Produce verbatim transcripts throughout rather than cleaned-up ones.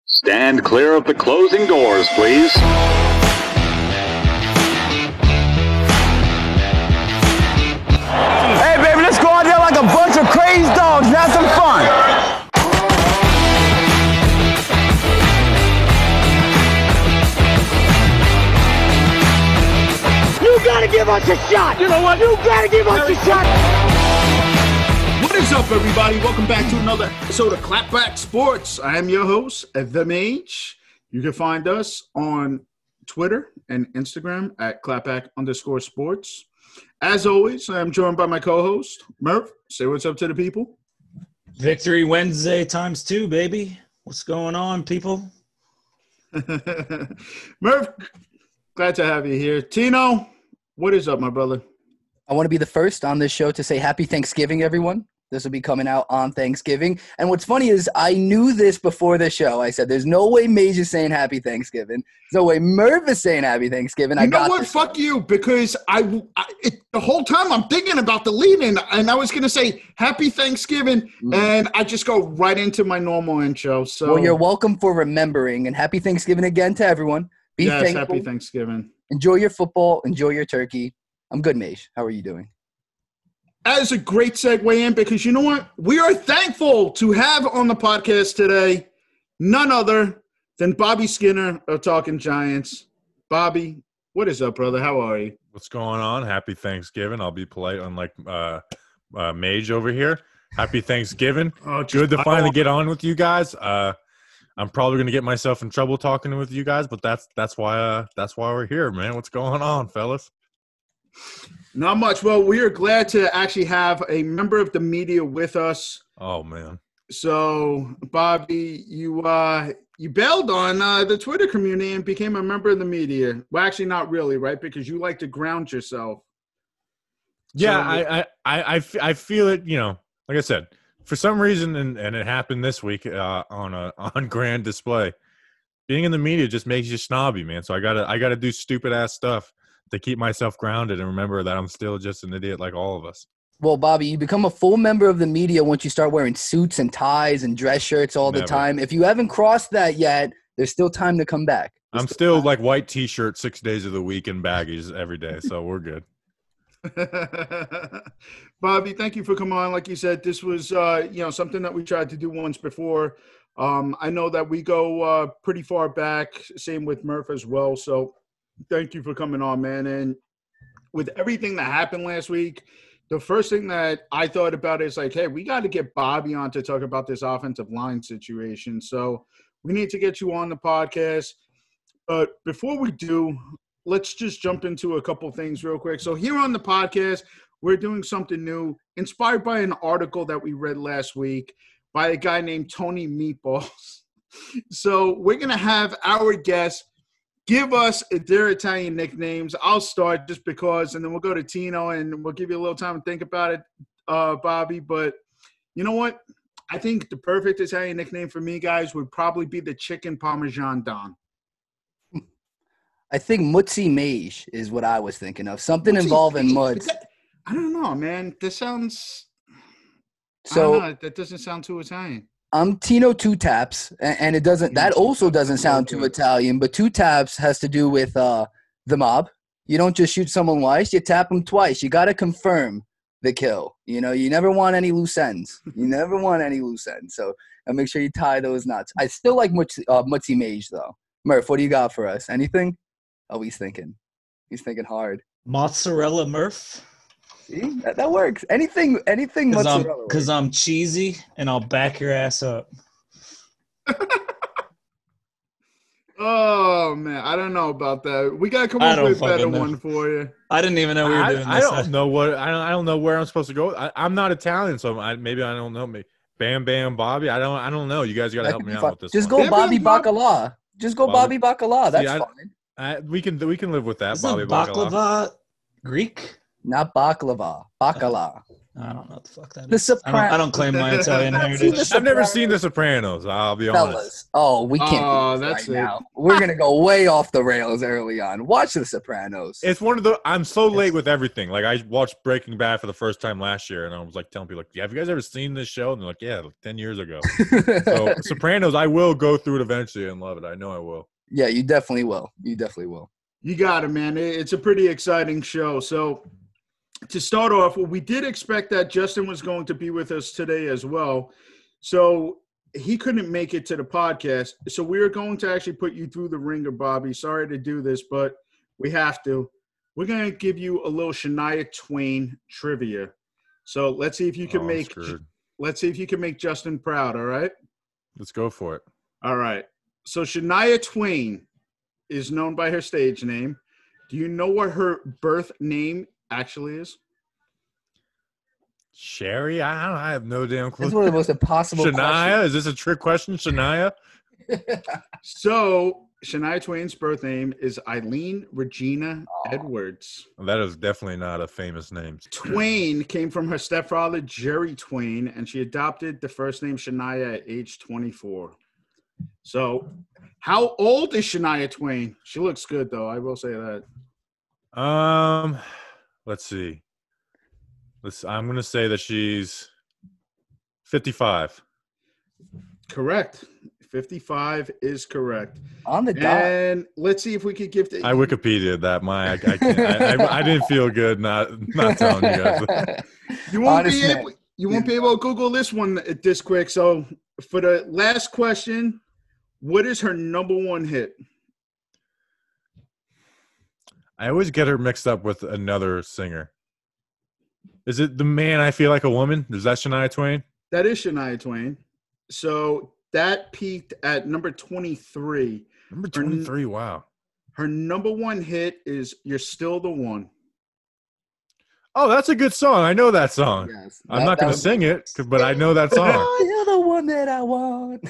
Stand clear of the closing doors, please. Hey, baby, let's go out there like a bunch of crazy dogs and have some fun. You gotta give us a shot. You know what? You gotta give us a shot. What is up, everybody? Welcome back to another episode of Clapback Sports. I am your host, The Mage. You can find us on Twitter and Instagram at clapback underscore sports. As always, I am joined by my co-host, Murph. Say what's up to the people. Victory Wednesday times two, baby. What's going on, people? Murph, glad to have you here. Tino, what is up, my brother? I want to be the first on this show to say happy Thanksgiving, everyone. This will be coming out on Thanksgiving. And what's funny is I knew this before the show. I said, there's no way Mage is saying happy Thanksgiving. There's no way Murph is saying happy Thanksgiving. You I know got what? this Fuck one. you, because I, I it, the whole time I'm thinking about the lead-in, and I was going to say happy Thanksgiving, mm. and I just go right into my normal intro. So, well, you're welcome for remembering, and happy Thanksgiving again to everyone. Be yes, thankful. Happy Thanksgiving. Enjoy your football. Enjoy your turkey. I'm good, Mage. How are you doing? That is a great segue in because you know what? We are thankful to have on the podcast today none other than Bobby Skinner of Talking Giants. Bobby, what is up, brother? How are you? What's going on? Happy Thanksgiving. I'll be polite, unlike uh, uh, Mage over here. Happy Thanksgiving. Oh, good to finally get on with you guys. Uh, I'm probably going to get myself in trouble talking with you guys, but that's that's why uh, that's why we're here, man. What's going on, fellas? Not much. Well, we are glad to actually have a member of the media with us. Oh, man. So, Bobby, you uh, you bailed on uh, the Twitter community and became a member of the media. Well, actually, not really, right? Because you like to ground yourself. Yeah, so, I, I, I, I, I feel it, you know, like I said, for some reason, and, and it happened this week uh, on a on grand display, being in the media just makes you snobby, man. So I gotta I gotta do stupid ass stuff to keep myself grounded and remember that I'm still just an idiot like all of us. Well, Bobby, you become a full member of the media once you start wearing suits and ties and dress shirts all Never. the time. If you haven't crossed that yet, there's still time to come back. There's I'm still, still like white T-shirt six days of the week and baggies every day, so we're good. Bobby, thank you for coming on. Like you said, this was uh, you know something that we tried to do once before. Um, I know that we go uh, pretty far back. Same with Murph as well. So thank you for coming on, man. And with everything that happened last week, the first thing that I thought about is like, hey, we got to get Bobby on to talk about this offensive line situation. So we need to get you on the podcast. But before we do, let's just jump into a couple things real quick. So here on the podcast, we're doing something new, inspired by an article that we read last week by a guy named Tony Meatballs. So we're going to have our guests give us their Italian nicknames. I'll start just because, and then we'll go to Tino, and we'll give you a little time to think about it, uh, Bobby. But you know what? I think the perfect Italian nickname for me, guys, would probably be the Chicken Parmesan Don. I think Mutzi Mage is what I was thinking of. Something Mutzi involving Mage? muds. That, I don't know, man. This sounds so. I don't know, that doesn't sound too Italian. I'm Tino Two Taps, and it doesn't. That also doesn't sound too Italian. But Two Taps has to do with uh, the mob. You don't just shoot someone once; you tap them twice. You got to confirm the kill. You know, you never want any loose ends. You never want any loose ends. So, and make sure you tie those knots. I still like Mutzi, uh, Mutzi Mage though. Murph, what do you got for us? Anything? Oh, he's thinking. He's thinking hard. Mozzarella Murph. See, that, that works. Anything, anything. Because I'm, mozzarella cause I'm cheesy and I'll back your ass up. Oh man, I don't know about that. We gotta come I up don't with a better fucking know. one for you. I didn't even know we were I, doing I this. don't know what I don't I don't know where I'm supposed to go. I, I'm not Italian, so I, maybe I don't know. Maybe Bam Bam Bobby. I don't I don't know. You guys got to That help could me be out fun. with this. Just one. go Bobby Bob- Bacala. Just go Bobby- Bobby Bacala. That's See, I- fine. I, we can we can live with that. Isn't Bobby Bacala. baklava Greek? Not baklava. Bacala. I don't know what the fuck that The is. I don't, Sopran- I don't claim my Italian I've seen heritage. the I've never Sopranos. seen The Sopranos. I'll be honest. Fellas, oh, we can't Oh, do this that's right it. now. We're gonna go way off the rails early on. Watch The Sopranos. It's one of the. I'm so late with everything. Like I watched Breaking Bad for the first time last year, and I was like telling people, like, "Yeah, have you guys ever seen this show?" And they're like, "Yeah, like ten years ago." So Sopranos, I will go through it eventually and love it. I know I will. Yeah, you definitely will. You definitely will. You got it, man. It- It's a pretty exciting show. So to start off, well, we did expect that Justin was going to be with us today as well. So he couldn't make it to the podcast. So we are going to actually put you through the ringer, Bobby. Sorry to do this, but we have to. We're going to give you a little Shania Twain trivia. So let's see if you can Oh, I'm make screwed. let's see if you can make Justin proud, all right? Let's go for it. All right. So Shania Twain is known by her stage name. Do you know what her birth name actually is? Sherry, I don't. I have no damn clue. That's one of the most impossible Shania, is this a trick question? Shania. So Shania Twain's birth name is Eileen Regina Edwards. That is definitely not a famous name. Twain came from her stepfather, Jerry Twain, and she adopted the first name Shania at age twenty-four. So how old is Shania Twain? She looks good, though. I will say that. Um, let's see. Let's. I'm gonna say that she's fifty-five. Correct. fifty-five is correct. On the dot. And let's see if we could give the I Wikipedia'd that. My, I, I, can't, I, I, I didn't feel good not not telling you guys. You won't Honest be man. able. You won't be able to Google this one this quick. So for the last question, what is her number one hit? I always get her mixed up with another singer. Is it The Man I Feel Like a Woman? Is that Shania Twain? That is Shania Twain. So that peaked at number twenty-three. Number twenty-three. Wow. Her number one hit is "You're Still the One." Oh, that's a good song. I know that song. Yes. I'm That- not that going to was- sing it, but I know that song. Oh, you're the one that I want.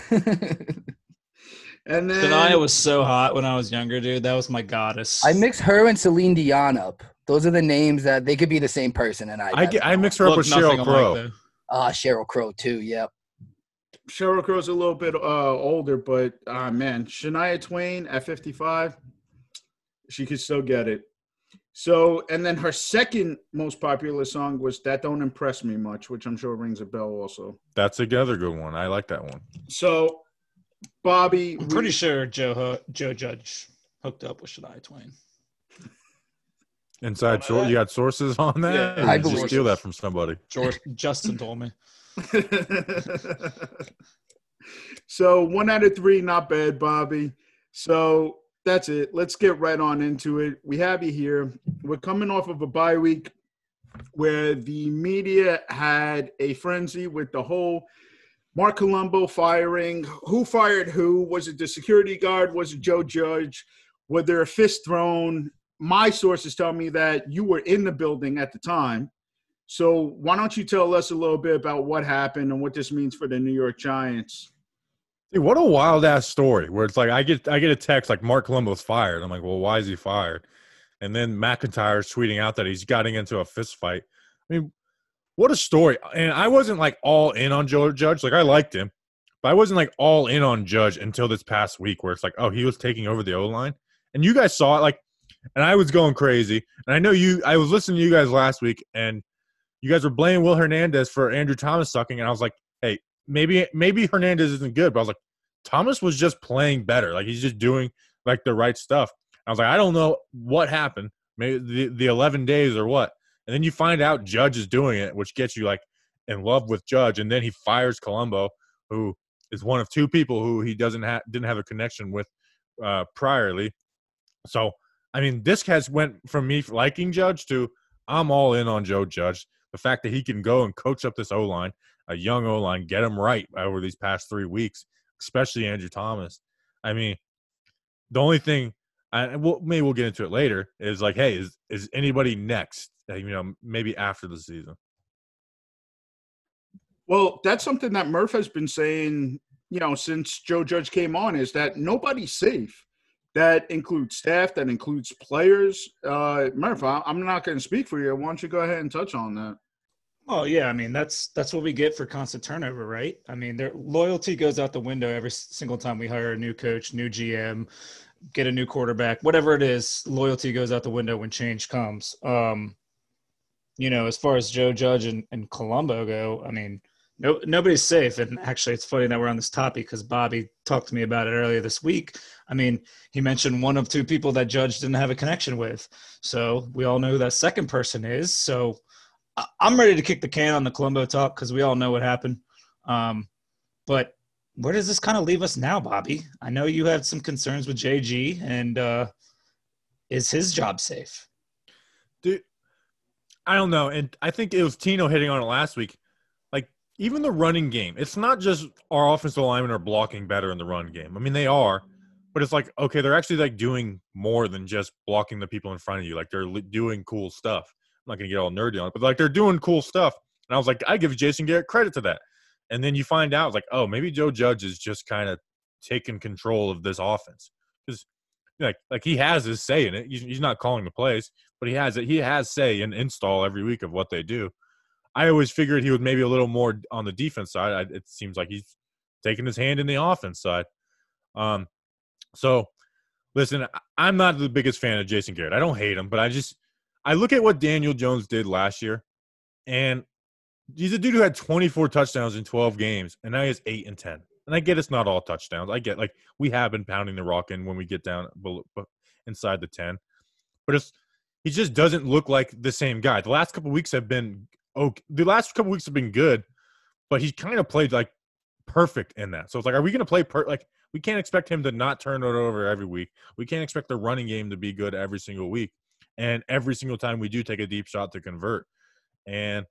And then Shania was so hot when I was younger, dude. That was my goddess. I mix her and Celine Dion up. Those are the names that they could be the same person. And I, I, get, I mix her up Look with nothing Sheryl alike, Crow. though. Ah, Sheryl Crow too. Yep. Sheryl Crow's a little bit uh, older, but uh, man, Shania Twain at fifty-five, she could still get it. So, and then her second most popular song was "That Don't Impress Me Much," which I'm sure rings a bell also. That's another good one. I like that one. So, Bobby, I'm we- pretty sure Joe Ho- Joe Judge hooked up with Shania Twain. Inside, Oh, sor- you got sources on that? Yeah, Or I did you believe steal so. that from somebody? George, Justin told me. So one out of three, not bad, Bobby. So that's it. Let's get right on into it. We have you here. We're coming off of a bye week where the media had a frenzy with the whole Mark Colombo firing. Who fired who? Was it the security guard? Was it Joe Judge? Was there a fist thrown? My sources tell me that you were in the building at the time. So why don't you tell us a little bit about what happened and what this means for the New York Giants? Dude, what a wild ass story where it's like I get I get a text like Mark Colombo's fired. I'm like, well, why is he fired? And then McIntyre's tweeting out that he's getting into a fist fight. I mean, what a story. And I wasn't like all in on Joe Judge. Like I liked him, but I wasn't like all in on Judge until this past week where it's like, oh, he was taking over the O-line. And you guys saw it, like, and I was going crazy. And I know you I was listening to you guys last week and you guys were blaming Will Hernandez for Andrew Thomas sucking, and I was like, hey, maybe maybe Hernandez isn't good, but I was like, Thomas was just playing better. Like, he's just doing, like, the right stuff. I was like, I don't know what happened, maybe the, the eleven days or what. And then you find out Judge is doing it, which gets you, like, in love with Judge, and then he fires Colombo, who is one of two people who he doesn't have didn't have a connection with uh, priorly. So, I mean, this has went from me liking Judge to I'm all in on Joe Judge. The fact that he can go and coach up this O-line, a young O-line, get him right over these past three weeks, especially Andrew Thomas. I mean, the only thing, I, we'll, maybe we'll get into it later, is like, hey, is is anybody next? You know, maybe after the season. Well, that's something that Murph has been saying, you know, since Joe Judge came on, is that nobody's safe. That includes staff, that includes players. Uh, Murph, I, I'm not going to speak for you. Why don't you go ahead and touch on that? Oh yeah, I mean that's that's what we get for constant turnover, right? I mean, their loyalty goes out the window every single time we hire a new coach, new G M, get a new quarterback, whatever it is. Loyalty goes out the window when change comes. Um, you know, as far as Joe Judge and, and Colombo go, I mean, no nobody's safe. And actually, it's funny that we're on this topic because Bobby talked to me about it earlier this week. I mean, he mentioned one of two people that Judge didn't have a connection with, so we all know who that second person is. So. I'm ready to kick the can on the Colombo talk because we all know what happened. Um, but where does this kind of leave us now, Bobby? I know you had some concerns with J G, and uh, is his job safe? Dude, I don't know. And I think it was Tino hitting on it last week. Like, even the running game, it's not just our offensive linemen are blocking better in the run game. I mean, they are. But it's like, okay, they're actually, like, doing more than just blocking the people in front of you. Like, they're doing cool stuff. I'm not going to get all nerdy on it, but like they're doing cool stuff. And I was like, I give Jason Garrett credit to that. And then you find out like, oh, maybe Joe Judge is just kind of taking control of this offense because like like he has his say in it. He's, he's not calling the plays, but he has it. He has say and install every week of what they do. I always figured he would maybe a little more on the defense side. I, it seems like he's taking his hand in the offense side. Um, so listen, I'm not the biggest fan of Jason Garrett. I don't hate him, but I just. I look at what Daniel Jones did last year, and he's a dude who had twenty-four touchdowns in twelve games, and now he has eight and ten. And I get it's not all touchdowns. I get, like, we have been pounding the rock in when we get down below, inside the ten. But it's he just doesn't look like the same guy. The last couple weeks have been okay. The last couple weeks have been good, but he kind of played, like, perfect in that. So it's like, are we going to play per- – like, we can't expect him to not turn it over every week. We can't expect the running game to be good every single week. And every single time we do take a deep shot to convert. And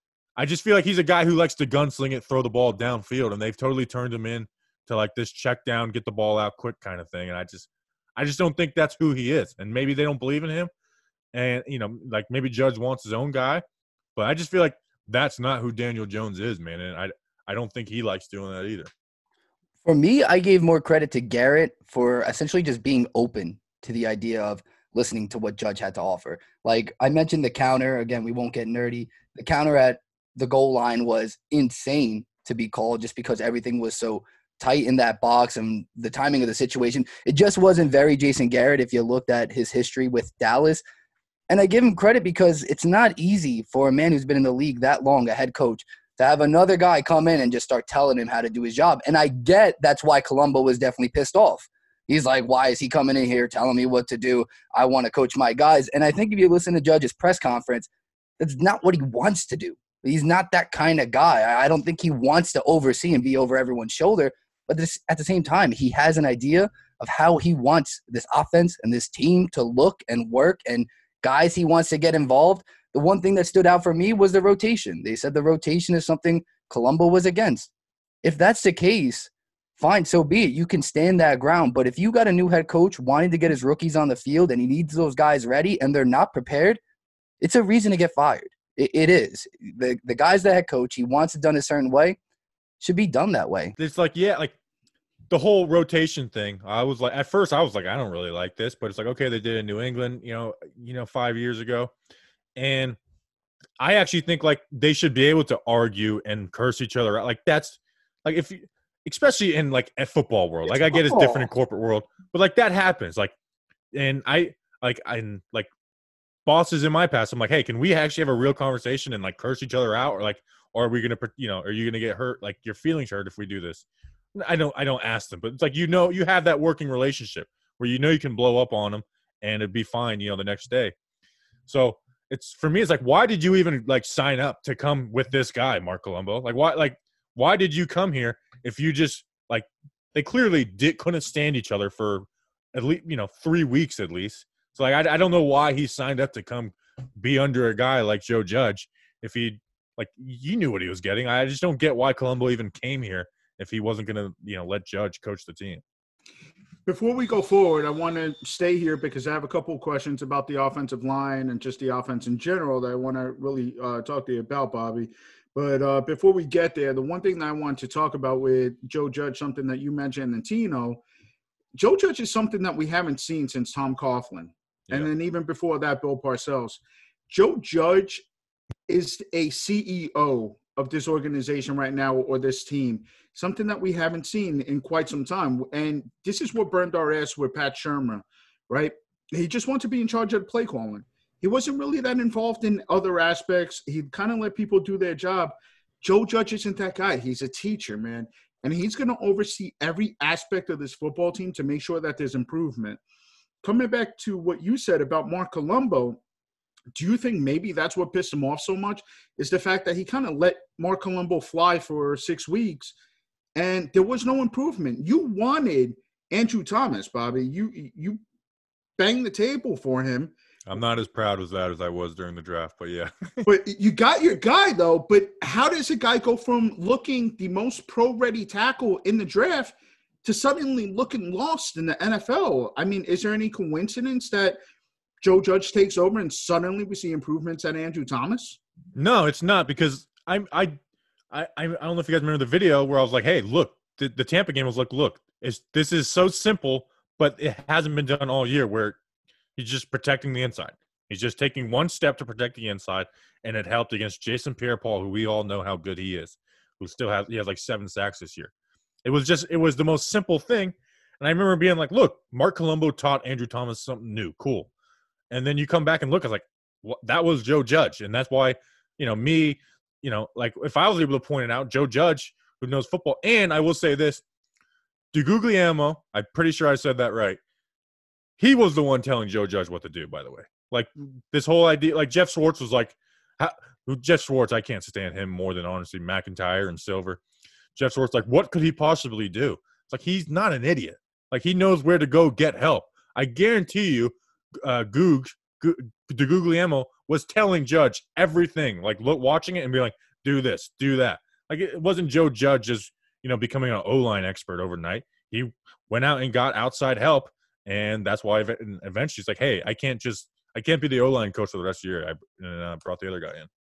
I just feel like he's a guy who likes to gunsling it, throw the ball downfield, and they've totally turned him in to like this check down, get the ball out quick kind of thing. And I just I just don't think that's who he is. And maybe they don't believe in him. And, you know, like maybe Judge wants his own guy. But I just feel like that's not who Daniel Jones is, man. And I, I don't think he likes doing that either. For me, I gave more credit to Garrett for essentially just being open to the idea of listening to what Judge had to offer. Like I mentioned the counter, again, we won't get nerdy. The counter at the goal line was insane to be called just because everything was so tight in that box and the timing of the situation. It just wasn't very Jason Garrett if you looked at his history with Dallas. And I give him credit because it's not easy for a man who's been in the league that long, a head coach, to have another guy come in and just start telling him how to do his job. And I get that's why Colombo was definitely pissed off. He's like, why is he coming in here telling me what to do? I want to coach my guys. And I think if you listen to Judge's press conference, that's not what he wants to do. He's not that kind of guy. I don't think he wants to oversee and be over everyone's shoulder. But this, at the same time, he has an idea of how he wants this offense and this team to look and work and guys he wants to get involved. The one thing that stood out for me was the rotation. They said the rotation is something Colombo was against. If that's the case, fine, so be it. You can stand that ground. But if you got a new head coach wanting to get his rookies on the field and he needs those guys ready and they're not prepared, it's a reason to get fired. It, it is. The the guy's the head coach. He wants it done a certain way. Should be done that way. It's like, yeah, like the whole rotation thing. I was like, at first I was like, I don't really like this. But it's like, okay, they did it in New England, you know, you know, five years ago. And I actually think, like, they should be able to argue and curse each other out. Like, that's – like, if you – especially in like a football world, like I get it's different in corporate world, but like that happens. Like, and I like I'm like bosses in my past. I'm like, hey, can we actually have a real conversation and like curse each other out, or like, or are we gonna, you know, are you gonna get hurt? Like your feelings hurt if we do this? I don't, I don't ask them, but it's like you know, you have that working relationship where you know you can blow up on them and it'd be fine, you know, the next day. So it's for me, it's like, why did you even like sign up to come with this guy, Mark Colombo? Like, why, like, why did you come here? If you just like, they clearly did couldn't stand each other for at least, you know, three weeks at least. So like, I, I don't know why he signed up to come be under a guy like Joe Judge. If he like, you knew what he was getting. I just don't get why Colombo even came here if he wasn't going to, you know, let Judge coach the team. Before we go forward, I want to stay here because I have a couple of questions about the offensive line and just the offense in general that I want to really uh, talk to you about, Bobby. But uh, before we get there, the one thing that I want to talk about with Joe Judge, something that you mentioned, and Tino, Joe Judge is something that we haven't seen since Tom Coughlin. Yeah. And then even before that, Bill Parcells. Joe Judge is a C E O of this organization right now or this team, something that we haven't seen in quite some time. And this is what burned our ass with Pat Shermer, right? He just wanted to be in charge of the play calling. He wasn't really that involved in other aspects. He kind of let people do their job. Joe Judge isn't that guy. He's a teacher, man. And he's going to oversee every aspect of this football team to make sure that there's improvement. Coming back to what you said about Mark Colombo, do you think maybe that's what pissed him off so much is the fact that he kind of let Mark Colombo fly for six weeks and there was no improvement? You wanted Andrew Thomas, Bobby. You you banged the table for him. I'm not as proud as that as I was during the draft, but yeah. But you got your guy, though. But how does a guy go from looking the most pro-ready tackle in the draft to suddenly looking lost in the N F L? I mean, is there any coincidence that Joe Judge takes over and suddenly we see improvements at Andrew Thomas? No, it's not, because I'm I I I don't know if you guys remember the video where I was like, hey, look, the, the Tampa game was like, look, it's, this is so simple, but it hasn't been done all year, where he's just protecting the inside. He's just taking one step to protect the inside, and it helped against Jason Pierre-Paul, who we all know how good he is, who still has he has like seven sacks this year. It was just it was the most simple thing, and I remember being like, look, Mark Colombo taught Andrew Thomas something new, cool. And then you come back and look, I was like, well, that was Joe Judge, and that's why, you know, me, you know, like if I was able to point it out, Joe Judge, who knows football, and I will say this, DeGuglielmo, I'm pretty sure I said that right. He was the one telling Joe Judge what to do, by the way. Like, this whole idea, like Jeff Schwartz was like, how, Jeff Schwartz, I can't stand him more than, honestly, McIntyre and Silver. Jeff Schwartz, like, what could he possibly do? It's like, he's not an idiot. Like, he knows where to go get help. I guarantee you, uh, Goog, Goog, DeGuglielmo was telling Judge everything, like, look, watching it and be like, do this, do that. Like, it wasn't Joe Judge just, you know, becoming an O-line expert overnight. He went out and got outside help. And that's why eventually it's like, hey, I can't just – I can't be the O-line coach for the rest of the year. I uh, brought the other guy in.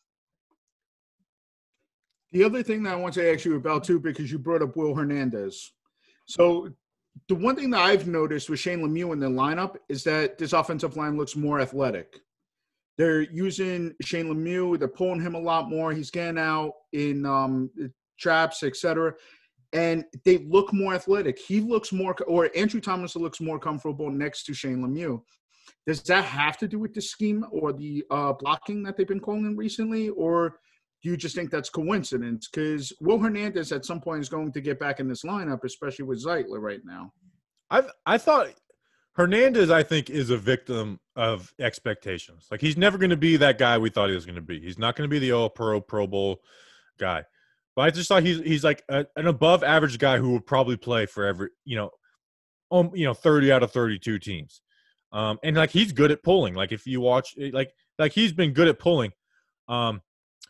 The other thing that I want to ask you about, too, because you brought up Will Hernandez. So the one thing that I've noticed with Shane Lemieux in the lineup is that this offensive line looks more athletic. They're using Shane Lemieux. They're pulling him a lot more. He's getting out in um, traps, et cetera. And they look more athletic. He looks more – or Andrew Thomas looks more comfortable next to Shane Lemieux. Does that have to do with the scheme or the uh, blocking that they've been calling recently? Or do you just think that's coincidence? Because Will Hernandez at some point is going to get back in this lineup, especially with Zeitler right now. I I thought Hernandez, I think, is a victim of expectations. Like, he's never going to be that guy we thought he was going to be. He's not going to be the All-Pro, Pro Bowl guy. But I just thought he's he's like a, an above average guy who would probably play for every, you know, um, you know, thirty out of thirty-two teams. Um, and like, he's good at pulling. Like, if you watch, like, like he's been good at pulling. Um,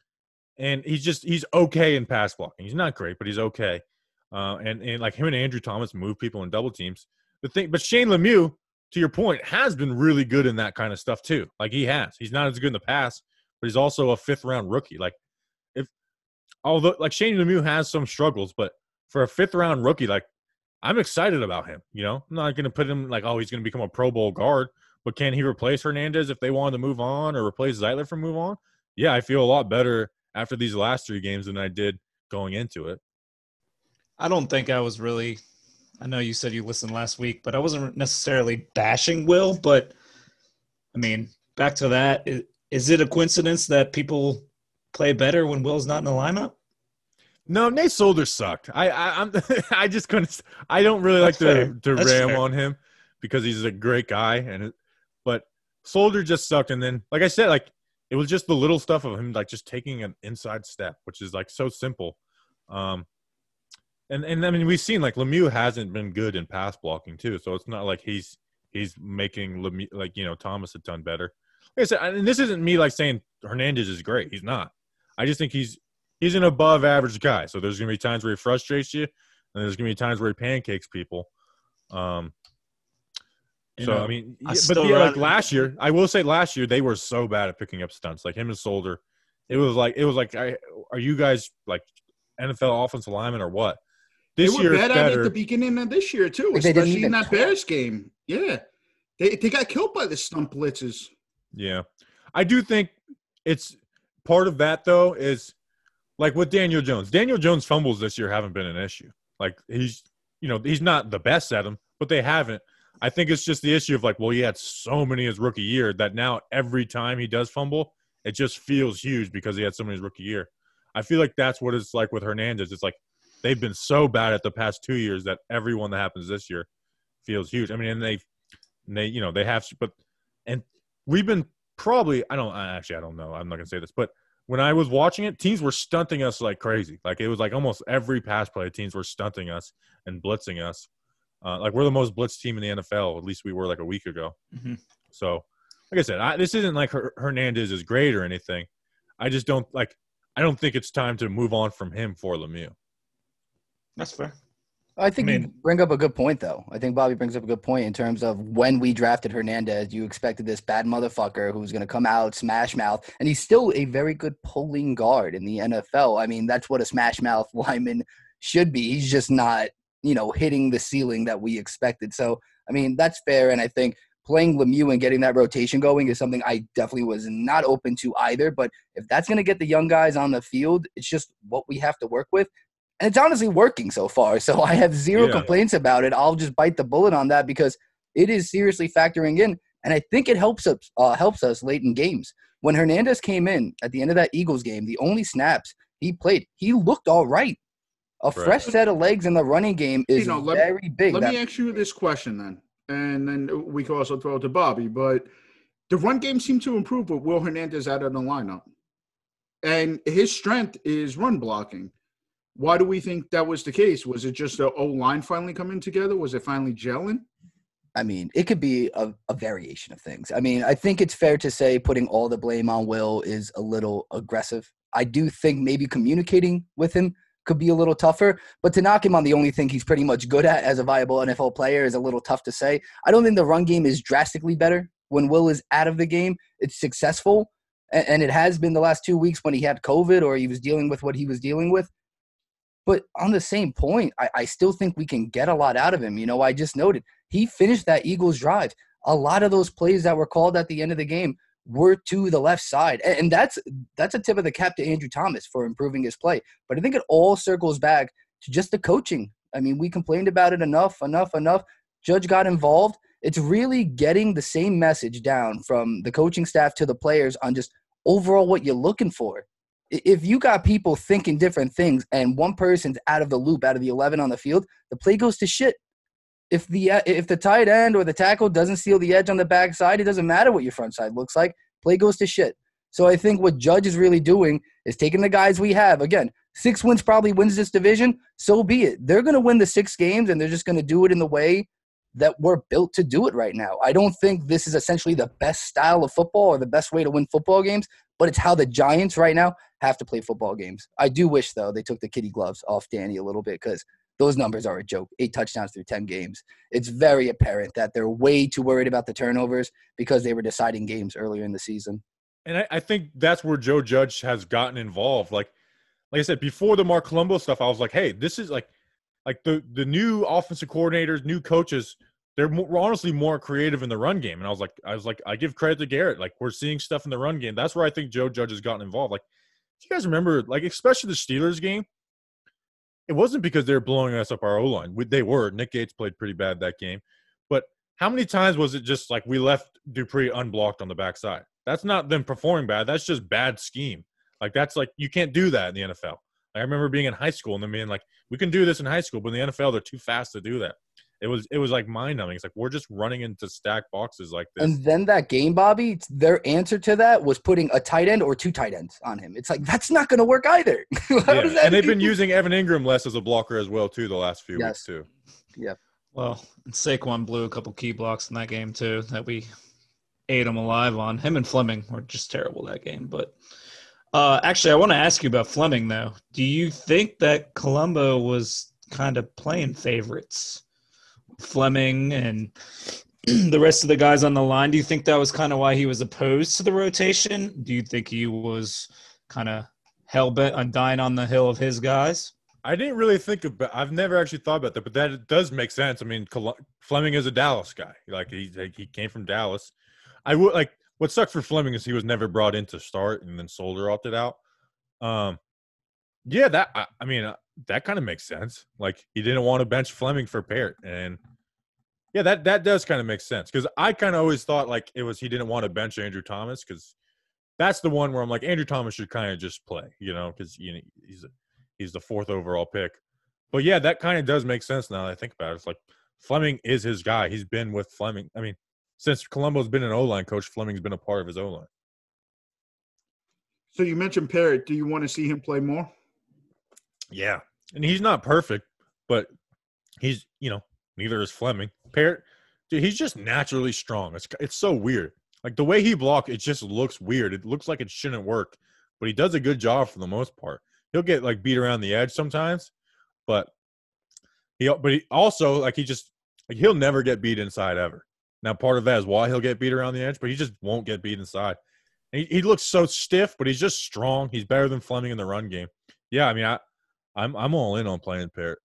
and he's just, he's okay in pass blocking. He's not great, but he's okay. Uh, and, and like him and Andrew Thomas move people in double teams. The thing, but Shane Lemieux, to your point, has been really good in that kind of stuff too. Like, he has. He's not as good in the pass, but he's also a fifth round rookie. Like, although, like, Shane Lemieux has some struggles, but for a fifth-round rookie, like, I'm excited about him, you know? I'm not going to put him like, oh, he's going to become a Pro Bowl guard, but can he replace Hernandez if they wanted to move on, or replace Zeitler for move on? Yeah, I feel a lot better after these last three games than I did going into it. I don't think I was really – I know you said you listened last week, but I wasn't necessarily bashing Will, but, I mean, back to that, is, is it a coincidence that people – play better when Will's not in the lineup? No, Nate Solder sucked. I I I'm, I just couldn't. I don't really That's like fair. to to That's ram fair. on him because he's a great guy, and but Solder just sucked. And then, like I said, like it was just the little stuff of him, like just taking an inside step, which is like so simple. Um, and and I mean, we've seen like Lemieux hasn't been good in pass blocking too, so it's not like he's he's making Lemieux, like, you know, Thomas had done better. Like I said, and this isn't me like saying Hernandez is great. He's not. I just think he's he's an above average guy. So there's going to be times where he frustrates you, and there's going to be times where he pancakes people. Um, you so, know, I mean, I but yeah, like last year, I will say last year, they were so bad at picking up stunts. Like him and Solder, it was like, it was like, I, are you guys like N F L offensive linemen or what? This they were year, bad better. at it at the beginning of this year, too, like especially in that Bears game. Yeah. They, they got killed by the stunt blitzes. Yeah. I do think it's part of that though is like with Daniel Jones. Daniel Jones fumbles this year haven't been an issue. Like he's, you know, he's not the best at them, but they haven't. I think it's just the issue of like, well, he had so many his rookie year that now every time he does fumble, it just feels huge because he had so many his rookie year. I feel like that's what it's like with Hernandez. It's like they've been so bad at the past two years that everyone that happens this year feels huge. I mean, and they, and they, you know, they have, but, and we've been probably, I don't, actually, I don't know. I'm not going to say this, but when I was watching it, teams were stunting us like crazy. Like it was like almost every pass play, teams were stunting us and blitzing us. Uh, like we're the most blitz team in the N F L. At least we were like a week ago. Mm-hmm. So, like I said, I, this isn't like Her- Hernandez is great or anything. I just don't like. I don't think it's time to move on from him for Lemieux. That's fair. I think I mean, you bring up a good point, though. I think Bobby brings up a good point in terms of when we drafted Hernandez, you expected this bad motherfucker who's going to come out, smash mouth, and he's still a very good pulling guard in the N F L. I mean, that's what a smash mouth lineman should be. He's just not, you know, hitting the ceiling that we expected. So, I mean, that's fair, and I think playing Lemieux and getting that rotation going is something I definitely was not open to either. But if that's going to get the young guys on the field, it's just what we have to work with. And it's honestly working so far. So I have zero yeah. complaints about it. I'll just bite the bullet on that because it is seriously factoring in. And I think it helps us, uh, helps us late in games. When Hernandez came in at the end of that Eagles game, the only snaps he played, he looked all right. A Right. fresh set of legs in the running game is You know, let- very big. Let That- me ask you this question then, and then we can also throw it to Bobby. But the run game seemed to improve with Will Hernandez out of the lineup, and his strength is run blocking. Why do we think that was the case? Was it just the O-line finally coming together? Was it finally gelling? I mean, it could be a, a variation of things. I mean, I think it's fair to say putting all the blame on Will is a little aggressive. I do think maybe communicating with him could be a little tougher, but to knock him on the only thing he's pretty much good at as a viable N F L player is a little tough to say. I don't think the run game is drastically better when Will is out of the game. It's successful, and, and it has been the last two weeks when he had COVID or he was dealing with what he was dealing with. But on the same point, I, I still think we can get a lot out of him. You know, I just noted he finished that Eagles drive. A lot of those plays that were called at the end of the game were to the left side. And, and that's that's a tip of the cap to Andrew Thomas for improving his play. But I think it all circles back to just the coaching. I mean, we complained about it enough, enough, enough. Judge got involved. It's really getting the same message down from the coaching staff to the players on just overall what you're looking for. If you got people thinking different things and one person's out of the loop, out of the eleven on the field, the play goes to shit. If the if the tight end or the tackle doesn't steal the edge on the backside, it doesn't matter what your front side looks like. Play goes to shit. So I think what Judge is really doing is taking the guys we have. Again, six wins probably wins this division. So be it. They're going to win the six games, and they're just going to do it in the way that we're built to do it right now. I don't think this is essentially the best style of football or the best way to win football games, but it's how the Giants right now have to play football games. I do wish, though, they took the kitty gloves off Danny a little bit because those numbers are a joke. Eight touchdowns through ten games. It's very apparent that they're way too worried about the turnovers because they were deciding games earlier in the season. And I, I think that's where Joe Judge has gotten involved. Like, like I said, before the Mark Colombo stuff, I was like, hey, this is like, like the, the new offensive coordinators, new coaches, they're more, honestly more creative in the run game. And I was like, I was like, I give credit to Garrett. Like, we're seeing stuff in the run game. That's where I think Joe Judge has gotten involved. Like, do you guys remember, like, especially the Steelers game? It wasn't because they were blowing us up our O-line. We, they were. Nick Gates played pretty bad that game. But how many times was it just like we left Dupree unblocked on the backside? That's not them performing bad. That's just bad scheme. Like, that's like, you can't do that in the N F L. I remember being in high school and them being like, we can do this in high school, but in the N F L, they're too fast to do that. It was it was like mind-numbing. It's like, we're just running into stacked boxes like this. And then that game, Bobby, their answer to that was putting a tight end or two tight ends on him. It's like, that's not going to work either. Yeah. that And they've been mean? using Evan Ingram less as a blocker as well, too, the last few Yes. weeks, too. Yeah. Well, Saquon blew a couple key blocks in that game, too, that we ate him alive on. Him and Fleming were just terrible that game. But uh, actually, I want to ask you about Fleming, though. Do you think that Colombo was kind of playing favorites? Fleming and the rest of the guys on the line, do you think that was kind of why he was opposed to the rotation? Do you think he was kind of hell-bent on dying on the hill of his guys? I didn't really think about – I've never actually thought about that, but that does make sense. I mean, Col- Fleming is a Dallas guy. Like, he he came from Dallas. I would – like, what sucked for Fleming is he was never brought in to start, and then Solder opted out. Um, yeah, that I, I mean uh, that kind of makes sense. Like he didn't want to bench Fleming for Parrott, and yeah, that that does kind of make sense because I kind of always thought like it was he didn't want to bench Andrew Thomas because that's the one where I'm like Andrew Thomas should kind of just play, you know, because you know he's a, he's the fourth overall pick. But yeah, that kind of does make sense now that I think about it. It's like Fleming is his guy. He's been with Fleming. I mean, since Colombo's been an O-line coach, Fleming's been a part of his O-line. So you mentioned Parrott. Do you want to see him play more? Yeah. And he's not perfect, but he's, you know, neither is Fleming. Parrott, dude, he's just naturally strong. It's it's so weird. Like the way he blocks, it just looks weird. It looks like it shouldn't work, but he does a good job for the most part. He'll get like beat around the edge sometimes, but he but he also like he just like he'll never get beat inside ever. Now part of that is why he'll get beat around the edge, but he just won't get beat inside. He, he looks so stiff, but he's just strong. He's better than Fleming in the run game. Yeah, I mean, I, I'm I'm all in on playing Parrott.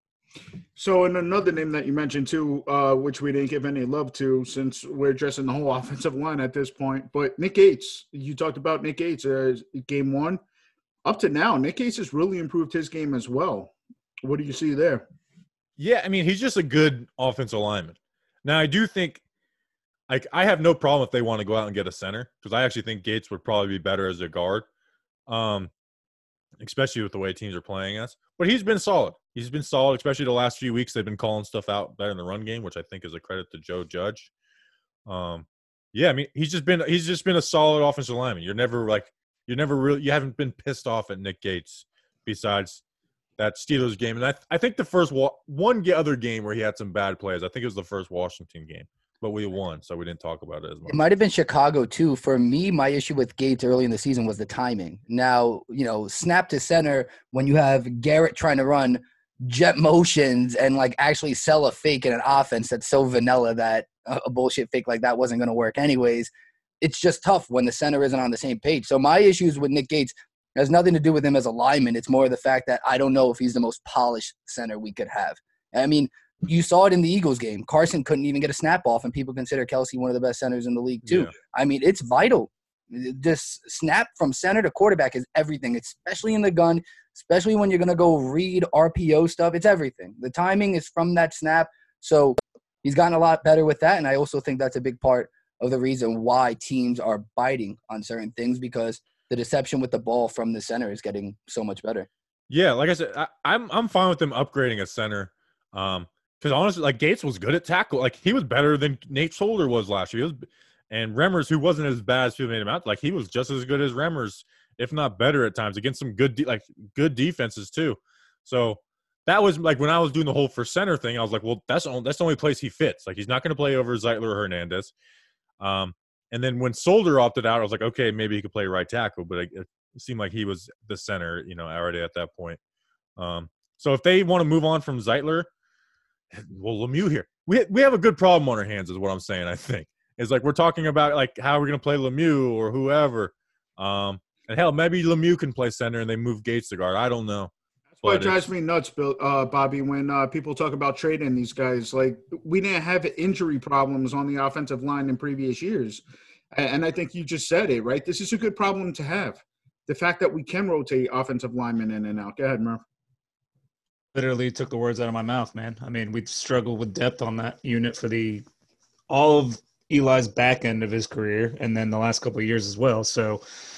So, and another name that you mentioned too, uh, which we didn't give any love to, since we're addressing the whole offensive line at this point, but Nick Gates. You talked about Nick Gates, uh, game one. Up to now, Nick Gates has really improved his game as well. What do you see there? Yeah, I mean, he's just a good offensive lineman. Now, I do think. Like, I have no problem if they want to go out and get a center because I actually think Gates would probably be better as a guard, um, especially with the way teams are playing us. But he's been solid. He's been solid, especially the last few weeks. They've been calling stuff out better in the run game, which I think is a credit to Joe Judge. Um, yeah, I mean, he's just been he's just been a solid offensive lineman. You're never like you're never really you haven't been pissed off at Nick Gates besides that Steelers game. And I I think the first wa- one other game where he had some bad plays. I think it was the first Washington game. But we won, so we didn't talk about it as much. It might have been Chicago, too. For me, my issue with Gates early in the season was the timing. Now, you know, snap to center when you have Garrett trying to run jet motions and, like, actually sell a fake in an offense that's so vanilla that a bullshit fake like that wasn't going to work anyways. It's just tough when the center isn't on the same page. So my issues with Nick Gates has nothing to do with him as a lineman. It's more the fact that I don't know if he's the most polished center we could have. I mean – you saw it in the Eagles game. Carson couldn't even get a snap off, and people consider Kelsey one of the best centers in the league too. Yeah. I mean, it's vital. This snap from center to quarterback is everything, especially in the gun, especially when you're going to go read R P O stuff. It's everything. The timing is from that snap. So he's gotten a lot better with that, and I also think that's a big part of the reason why teams are biting on certain things because the deception with the ball from the center is getting so much better. Yeah, like I said, I, I'm I'm fine with them upgrading a center. Um, Because honestly, like Gates was good at tackle. Like he was better than Nate Solder was last year. He was, and Remmers, who wasn't as bad as people made him out, like he was just as good as Remmers, if not better at times, against some good de- like good defenses too. So that was like when I was doing the whole for center thing, I was like, well, that's the only, that's the only place he fits. Like he's not going to play over Zeitler or Hernandez. Um, and then when Solder opted out, I was like, okay, maybe he could play right tackle, but it, it seemed like he was the center, you know, already at that point. Um, so if they want to move on from Zeitler. Well, Lemieux here. We we have a good problem on our hands is what I'm saying, I think. It's like we're talking about, like, how we're going to play Lemieux or whoever. Um, and, hell, maybe Lemieux can play center and they move Gates to guard. I don't know. That's why it drives me nuts, Bill, uh, Bobby, when uh, people talk about trading these guys. Like, we didn't have injury problems on the offensive line in previous years. And I think you just said it, right? This is a good problem to have. The fact that we can rotate offensive linemen in and out. Go ahead, Murph. Literally took the words out of my mouth, man. I mean, we've struggled with depth on that unit for the all of Eli's back end of his career and then the last couple of years as well. So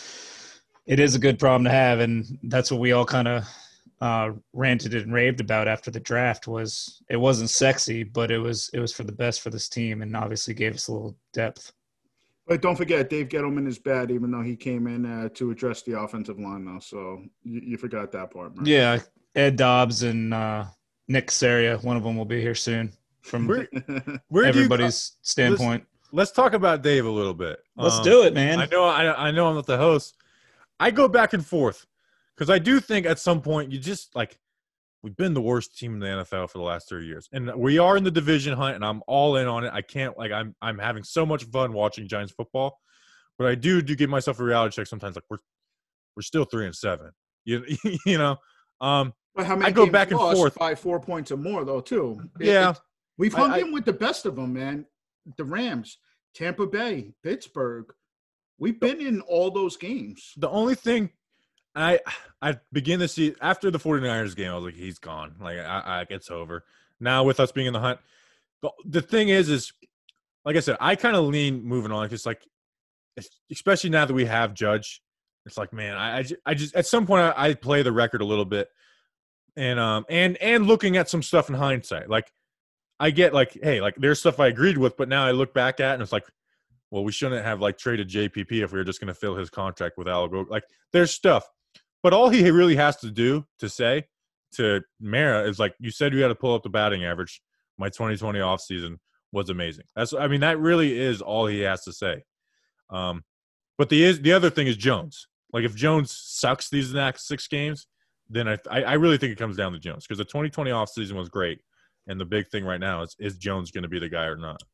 it is a good problem to have, and that's what we all kind of uh, ranted and raved about after the draft. Was it wasn't sexy, but it was it was for the best for this team, and obviously gave us a little depth. But don't forget, Dave Gettleman is bad, even though he came in uh, to address the offensive line now. So you, you forgot that part, man. Yeah. Ed Dobbs and uh, Nick Casaria, one of them will be here soon from where, where everybody's you, standpoint. Let's, let's talk about Dave a little bit. Let's um, do it, man. I know I, I know I'm not the host. I go back and forth because I do think at some point you just, like, we've been the worst team in the N F L for the last three years. And we are in the division hunt, and I'm all in on it. I can't – like, I'm I'm having so much fun watching Giants football. But I do do give myself a reality check sometimes. Like, we're we're still three and seven. You, you know? Um But how many I go back and forth by four points or more, though, too. It, yeah, it, we've hung I, in with the best of them, man. The Rams, Tampa Bay, Pittsburgh, We've been in all those games. The only thing I I begin to see after the 49ers game, I was like, he's gone. Like, I, I it's over. Now with us being in the hunt, the, the thing is, is like I said, I kind of lean moving on because, like, especially now that we have Judge, it's like, man, I, I, just, I just at some point I, I play the record a little bit, and um and and looking at some stuff in hindsight, like I get like, hey, like there's stuff I agreed with, but now I look back at it and it's like, well, we shouldn't have like traded J P P if we were just going to fill his contract with Algo. Like, there's stuff, but all he really has to do to say to Mara is like, you said you had to pull up the batting average. My twenty twenty offseason was amazing. That's, I mean, that really is all he has to say. Um, but the is the other thing is Jones. Like, if Jones sucks these next six games, then I I, I really think it comes down to Jones, because the twenty twenty offseason was great, and the big thing right now is is Jones going to be the guy or not?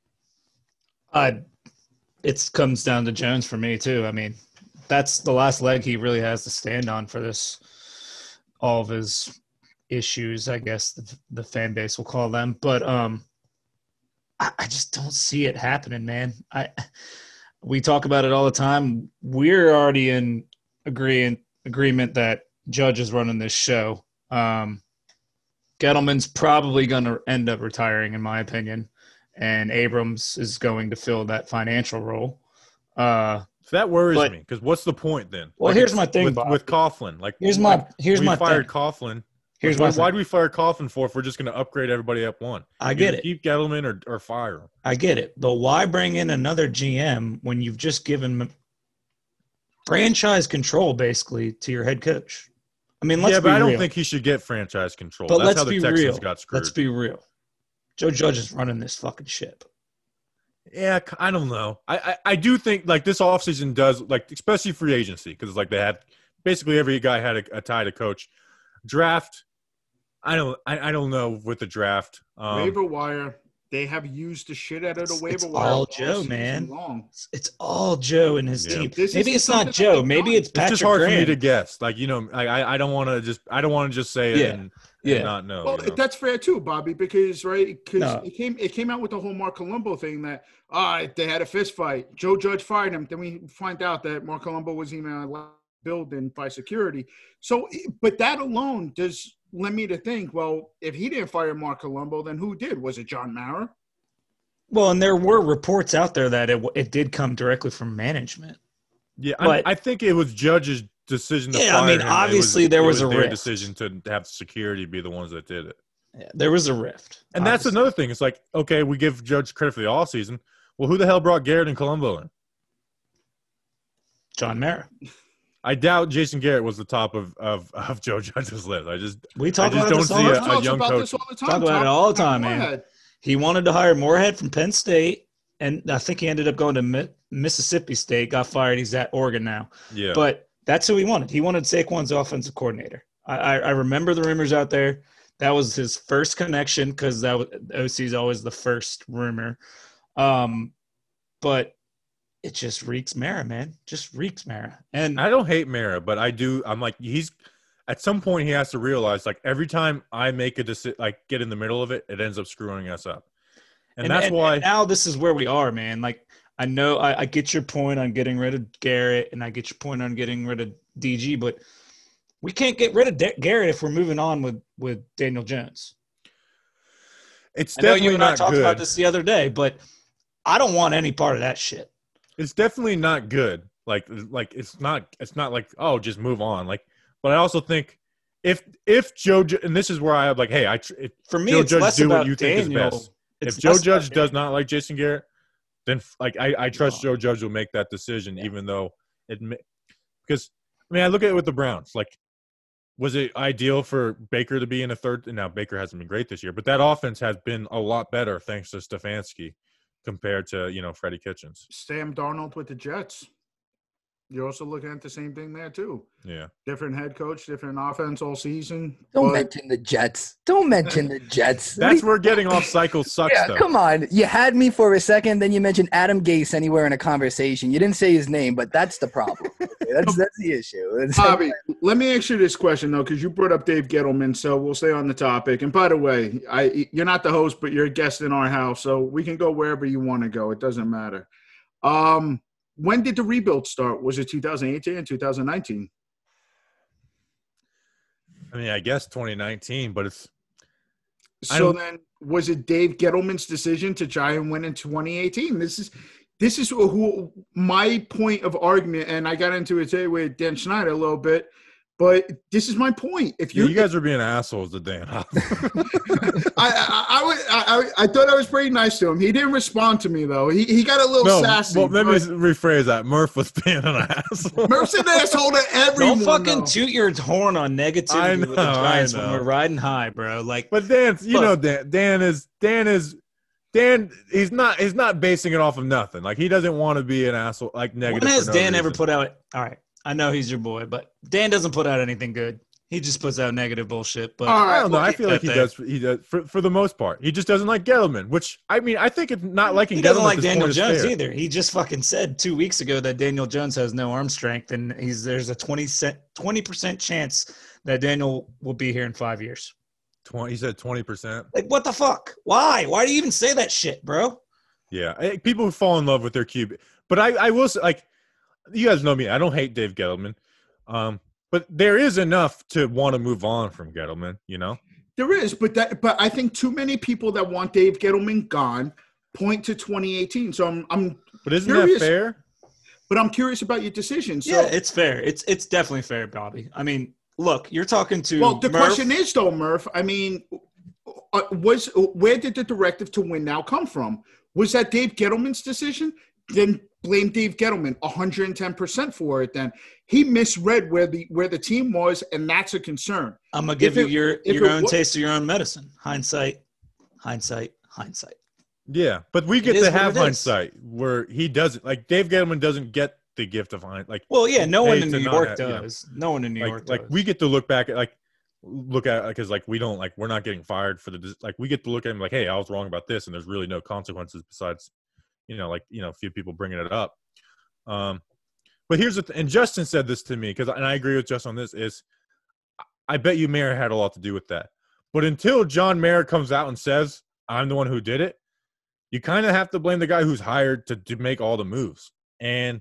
Uh, it comes down to Jones for me too. I mean, that's the last leg he really has to stand on for this. All of his issues, I guess the, the fan base will call them, but um, I, I just don't see it happening, man. I we talk about it all the time. We're already in agreement agreement that Judge is running this show. Um, Gettleman's probably going to end up retiring, in my opinion, and Abrams is going to fill that financial role. Uh, So that worries but, me, because what's the point then? Well, like, here's my thing, with, Bob. with Coughlin. Like, here's my like, here's we my fired thing. Coughlin. Here's why, my thing. why do we fire Coughlin for if we're just going to upgrade everybody up one? I get Either it. Keep Gettleman or, or fire him. I get it. But why bring in another G M when you've just given franchise control basically to your head coach? I mean, let's yeah, be but I don't real. think he should get franchise control. But That's let's how the be Texans real. got screwed. Let's be real. Joe Judge is running this fucking ship. Yeah, I don't know. I, I, I do think, like, this offseason does, like, especially free agency, because it's like they had basically every guy had a, a tie to coach. Draft, I don't I, I don't know with the draft. Um, Waiver wire. They have used the shit out of the It's, waiver it's wire. all all Joe, season man. long. It's, it's all Joe and his Yeah. team. This Maybe isn't it's not something that Joe. they've Maybe done. it's it's Patrick just hard Graham. for me to guess. Like, you know, I I, I don't want to just I don't want to just say it Yeah. and, and Yeah. not know. Well, you know? that's fair too, Bobby, because right, because No. it came it came out with the whole Mark Colombo thing that ah they had a fist fight. Joe Judge fired him. Then we find out that Mark Colombo was even allowed building by security. So, but that alone does led me to think, well, if he didn't fire Mark Colombo, then who did? Was it John Mara? Well, and there were reports out there that it it did come directly from management. Yeah, But- I, I think it was Judge's decision to Yeah, I fire mean, him. It obviously was, there it was a their rift. decision to have security be the ones that did it. Yeah, there was a rift. And that's obviously. another thing. It's like, okay, we give Judge credit for the all season. Well, who the hell brought Garrett and Colombo in? John Mara. I doubt Jason Garrett was the top of, of, of Joe Judge's list. I just We I talk just about don't this all see the a, time. a Talks young about coach. this all the time. Talk about it all the time, man. Moorhead. He wanted to hire Moorhead from Penn State, and I think he ended up going to Mi- Mississippi State, got fired. He's at Oregon now. Yeah, But that's who he wanted. He wanted Saquon's offensive coordinator. I, I, I remember the rumors out there. That was his first connection because that was, O C is always the first rumor. Um, but it just reeks Mara, man. Just reeks Mara. And I don't hate Mara, but I do. I'm like, he's at some point he has to realize, like, every time I make a decision, like get in the middle of it, it ends up screwing us up. And, that's and, why and now this is where we are, man. Like, I know I, I get your point on getting rid of Garrett, and I get your point on getting rid of D G, but we can't get rid of De- Garrett if we're moving on with, with Daniel Jones. it's I know definitely you and I not talked good. about this the other day, but I don't want any part of that shit. It's definitely not good. Like, like it's not. It's not like, oh, just move on. Like, but I also think if if Joe Ju- and this is where I have like, hey, I tr- if For me, Joe it's Judge less do what about you think is Daniel. best. It's If Joe less about Judge Daniel. does not like Jason Garrett, then like I, I trust No. Joe Judge will make that decision, Yeah. even though it ma- because I mean I look at it with the Browns. Like, was it ideal for Baker to be in a third? Now Baker hasn't been great this year, but that offense has been a lot better thanks to Stefanski compared to you know Freddie Kitchens. Sam Darnold with the Jets. You're also looking at the same thing there too. Yeah, Different head coach, different offense all season. Don't but- mention the Jets. Don't mention the Jets. What that's do where getting off cycle sucks. Yeah, though. come on. You had me for a second, then you mentioned Adam Gase anywhere in a conversation. You didn't say his name, but that's the problem. Okay, that's that's the issue. It's- Bobby, let me ask you this question though, because you brought up Dave Gettleman, so we'll stay on the topic. And by the way, I you're not the host, but you're a guest in our house, so we can go wherever you want to go. It doesn't matter. Um, when did the rebuild start? Was it two thousand eighteen and two thousand nineteen? I mean, I guess twenty nineteen, but it's so then was it Dave Gettleman's decision to try and win in twenty eighteen? This is this is who my point of argument, and I got into it today with Dan Schneider a little bit. But this is my point. If you you guys are being assholes to Dan, I, I, I, was- I, I thought I was pretty nice to him. He didn't respond to me though. He he got a little no. sassy. Well, let me but rephrase that. Murph was being an asshole. Murph's an asshole to everyone. Don't fucking though. toot your horn on negativity I with the know, I Giants when know. we're riding high, bro. Like, But Dan, you Look. know, Dan, Dan is Dan is Dan. He's not. He's not basing it off of nothing. Like he doesn't want to be an asshole. Like negative. when has for no Dan ever reason. put out? All right, I know he's your boy, but Dan doesn't put out anything good. He just puts out negative bullshit. But All right, I don't know. well, I feel like he that does. He does for, for the most part. He just doesn't like Gettleman, which I mean, I think it's not liking he doesn't Gettleman like at this Daniel point is Jones fair. either. He just fucking said two weeks ago that Daniel Jones has no arm strength, and he's there's a twenty percent chance that Daniel will be here in five years. Twenty. He said twenty percent. Like, what the fuck? Why? Why do you even say that shit, bro? Yeah, I- people who fall in love with their Q B. But I, I will say, like, you guys know me. I don't hate Dave Gettleman, um, but there is enough to want to move on from Gettleman. You know. There is, but that but I think too many people that want Dave Gettleman gone point to twenty eighteen. So I'm I'm But isn't Curious. that fair? but I'm curious about your decision. So Yeah, it's fair. It's it's definitely fair, Bobby. I mean, look, you're talking to well, the Murph. question is though, Murph. I mean, uh, was where did the directive to win now come from? Was that Dave Gettleman's decision? Then blame Dave Gettleman one hundred ten percent for it. Then he misread where the where the team was, and that's a concern. I'm gonna give If you it- your if your it own wa- taste of your own medicine. Hindsight, hindsight, hindsight. Yeah, but we get is to what have it is. hindsight where he doesn't. Like Dave Gettleman doesn't get the gift of hindsight. Like Well, yeah, no one Hey, in to New not York have- you know, does. No one in New like York like does. we get to look back at like look at because like we don't like we're not getting fired for the dis- like we get to look at him like, hey, I was wrong about this, and there's really no consequences besides you know like you know a few people bringing it up. Um, but here's the th- and Justin said this to me because and I agree with Justin on this is I bet you Mayer had a lot to do with that. But until John Mayer comes out and says I'm the one who did it, you kind of have to blame the guy who's hired to, to make all the moves. And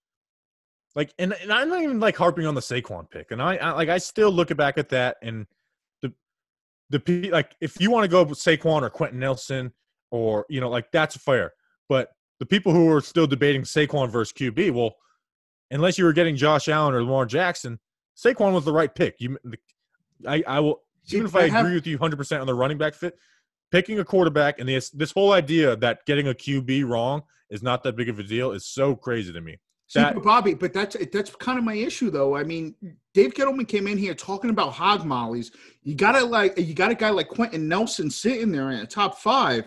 like, and, and I'm not even like harping on the Saquon pick. And I, I like, I still look back at that and the, the, pe- like, if you want to go with Saquon or Quentin Nelson or, you know, like that's fair. But the people who are still debating Saquon versus Q B, well, unless you were getting Josh Allen or Lamar Jackson, Saquon was the right pick. You, I, I will, even if I have- agree with you one hundred percent on the running back fit, picking a quarterback and this this whole idea that getting a Q B wrong is not that big of a deal is so crazy to me. See, That but Bobby, but that's that's kind of my issue, though. I mean, Dave Gettleman came in here talking about hog mollies. You got to like, you got a guy like Quentin Nelson sitting there in the top five.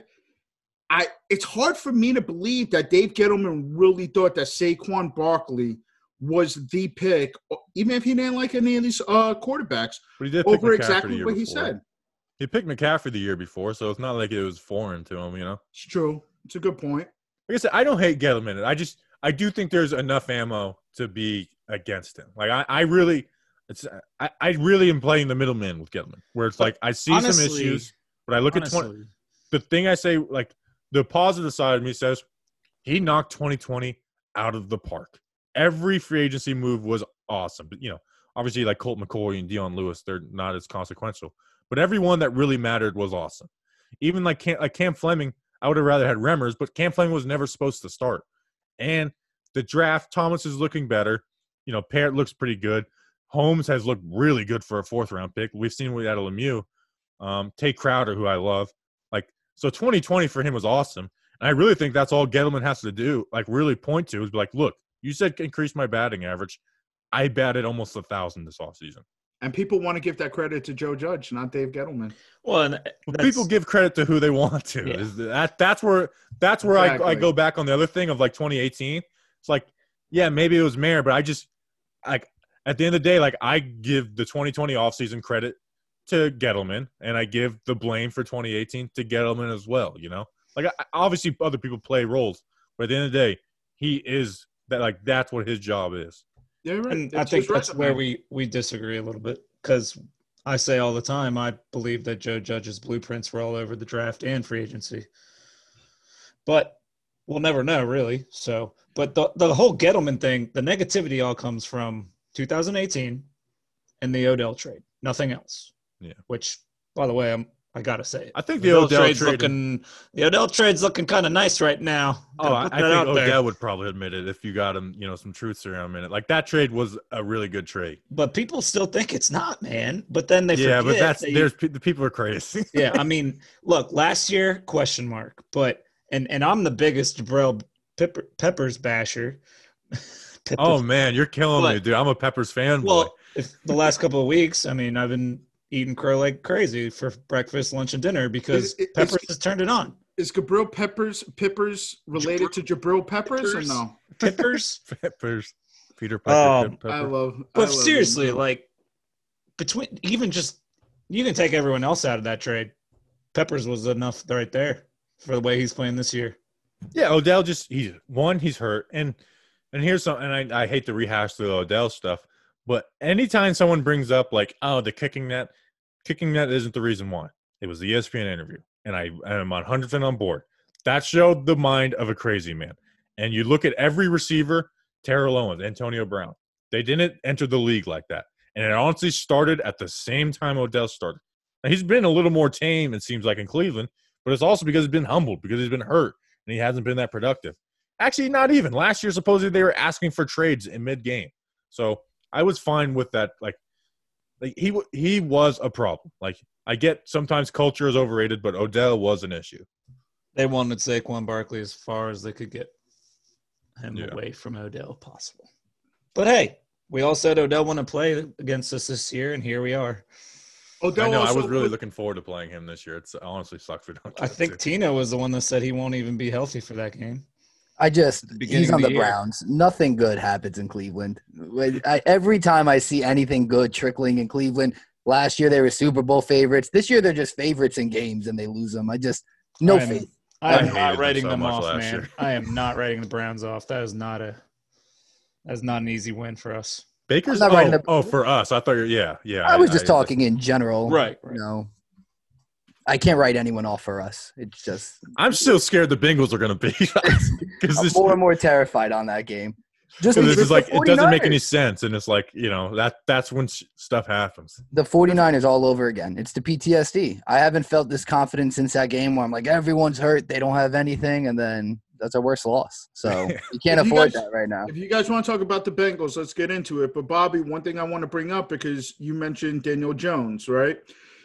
I it's hard for me to believe that Dave Gettleman really thought that Saquon Barkley was the pick, even if he didn't like any of these uh, quarterbacks, but he did pick over McCaffrey the exactly year what he before. said. He picked McCaffrey the year before, so it's not like it was foreign to him, you know. It's true. It's a good point. Like I said, I don't hate Gettleman. I just I do think there's enough ammo to be against him. Like I, I really it's I, I really am playing the middleman with Gettleman, where it's like I see Honestly- some issues, but I look at twenty Honestly, the thing I say, like the positive side of me says, he knocked twenty twenty out of the park. Every free agency move was awesome, but you know, obviously like Colt McCoy and Deion Lewis, they're not as consequential. But every one that really mattered was awesome. Even like Cam, like Cam Fleming, I would have rather had Remmers, but Cam Fleming was never supposed to start. And the draft, Thomas is looking better. You know, Parrott looks pretty good. Holmes has looked really good for a fourth round pick. We've seen what he had at Lemieux. Um, Tate Crowder, who I love. Like, so twenty twenty for him was awesome. And I really think that's all Gettleman has to do, like really point to, is be like, look, you said increase my batting average. I batted almost a thousand this offseason. And people want to give that credit to Joe Judge, not Dave Gettleman. well, and But that's- people give credit to who they want to. Yeah. Is that that's where that's where I, I Exactly. go back on the other thing of like twenty eighteen. It's like, yeah, maybe it was Mayer, but I just like at the end of the day, like I give the twenty twenty offseason credit to Gettleman, and I give the blame for twenty eighteen to Gettleman as well. You know, like I, obviously other people play roles, but at the end of the day, he is that like that's what his job is. Yeah, right. And I That's think his that's resume. where we, we disagree a little bit because I say all the time I believe that Joe Judge's blueprints were all over the draft and free agency. But we'll never know, really. So, But the the whole Gettleman thing, the negativity all comes from two thousand eighteen and the Odell trade. Nothing else. Yeah. Which, by the way, I'm I gotta say, I think the Odell trade's trade- looking the Odell trade's looking kind of nice right now. Oh, Gotta I, put I that think out there. Odell would probably admit it if you got him, you know, some truths around in it. Like that trade was a really good trade. But people still think it's not, man. But then they Yeah, forget but that's that you- there's the people are crazy. yeah, I mean, look, last year, question mark. But and and I'm the biggest Jabril Pepper, Peppers basher. Peppers. Oh man, you're killing me, But- dude. I'm a Peppers fan. Well, if the last couple of weeks, I mean, I've been eating crow like crazy for breakfast, lunch, and dinner because Is- is- Peppers has turned it on. Is Gabriel Peppers Pippers related to Jabril Peppers or Peppers? no? Peppers. Peppers, Peter Pecker. Um, Pepper. I love. I But love seriously, him. like between even just you can take everyone else out of that trade. Peppers was enough right there for the way he's playing this year. Yeah, Odell just he's one, he's hurt, and and here's something. And I, I hate to rehash the Odell stuff, but anytime someone brings up like, oh, the kicking net, kicking net isn't the reason why. It was the E S P N interview, and I am one hundred percent on board. That showed the mind of a crazy man. And you look at every receiver, Terrell Owens, Antonio Brown, they didn't enter the league like that. And it honestly started at the same time Odell started. Now, he's been a little more tame, it seems like, in Cleveland, but it's also because he's been humbled, because he's been hurt, and he hasn't been that productive. Actually, not even. Last year, supposedly, they were asking for trades in mid-game. So I was fine with that. Like, like he he was a problem. Like, I get sometimes culture is overrated, but Odell was an issue. They wanted Saquon Barkley as far as they could get him Yeah. away from Odell possible. But hey, we all said Odell wouldn't play against us this year, and here we are. Odell I know. I also was really put- looking forward to playing him this year. It's honestly sucks we don't. I get think to. Tino was the one that said he won't even be healthy for that game. I just beginning he's of on the the year. Browns. Nothing good happens in Cleveland. I, every time I see anything good trickling in Cleveland, last year they were Super Bowl favorites. This year they're just favorites in games and they lose them. I just no I am- faith. I I am hated not them writing so them much off, last man. year. I am not writing the Browns off. That is not a that's not an easy win for us. Baker's. I'm not writing Oh, the- oh, for us, I thought you're. Yeah, yeah. I was just talking in general. Right, You right. know, I can't write anyone off for us. It's just I'm still scared the Bengals are going to beat us because I'm this, more and more terrified on that game. Just this because is the like it doesn't make 49ers. any sense, and it's like you know that that's when sh- stuff happens. The 49ers all over again. It's the P T S D. I haven't felt this confident since that game where I'm like, everyone's hurt. They don't have anything. And then that's our worst loss. So you can't If you afford guys- that right now. If you guys want to talk about the Bengals, let's get into it. But Bobby, one thing I want to bring up because you mentioned Daniel Jones, right?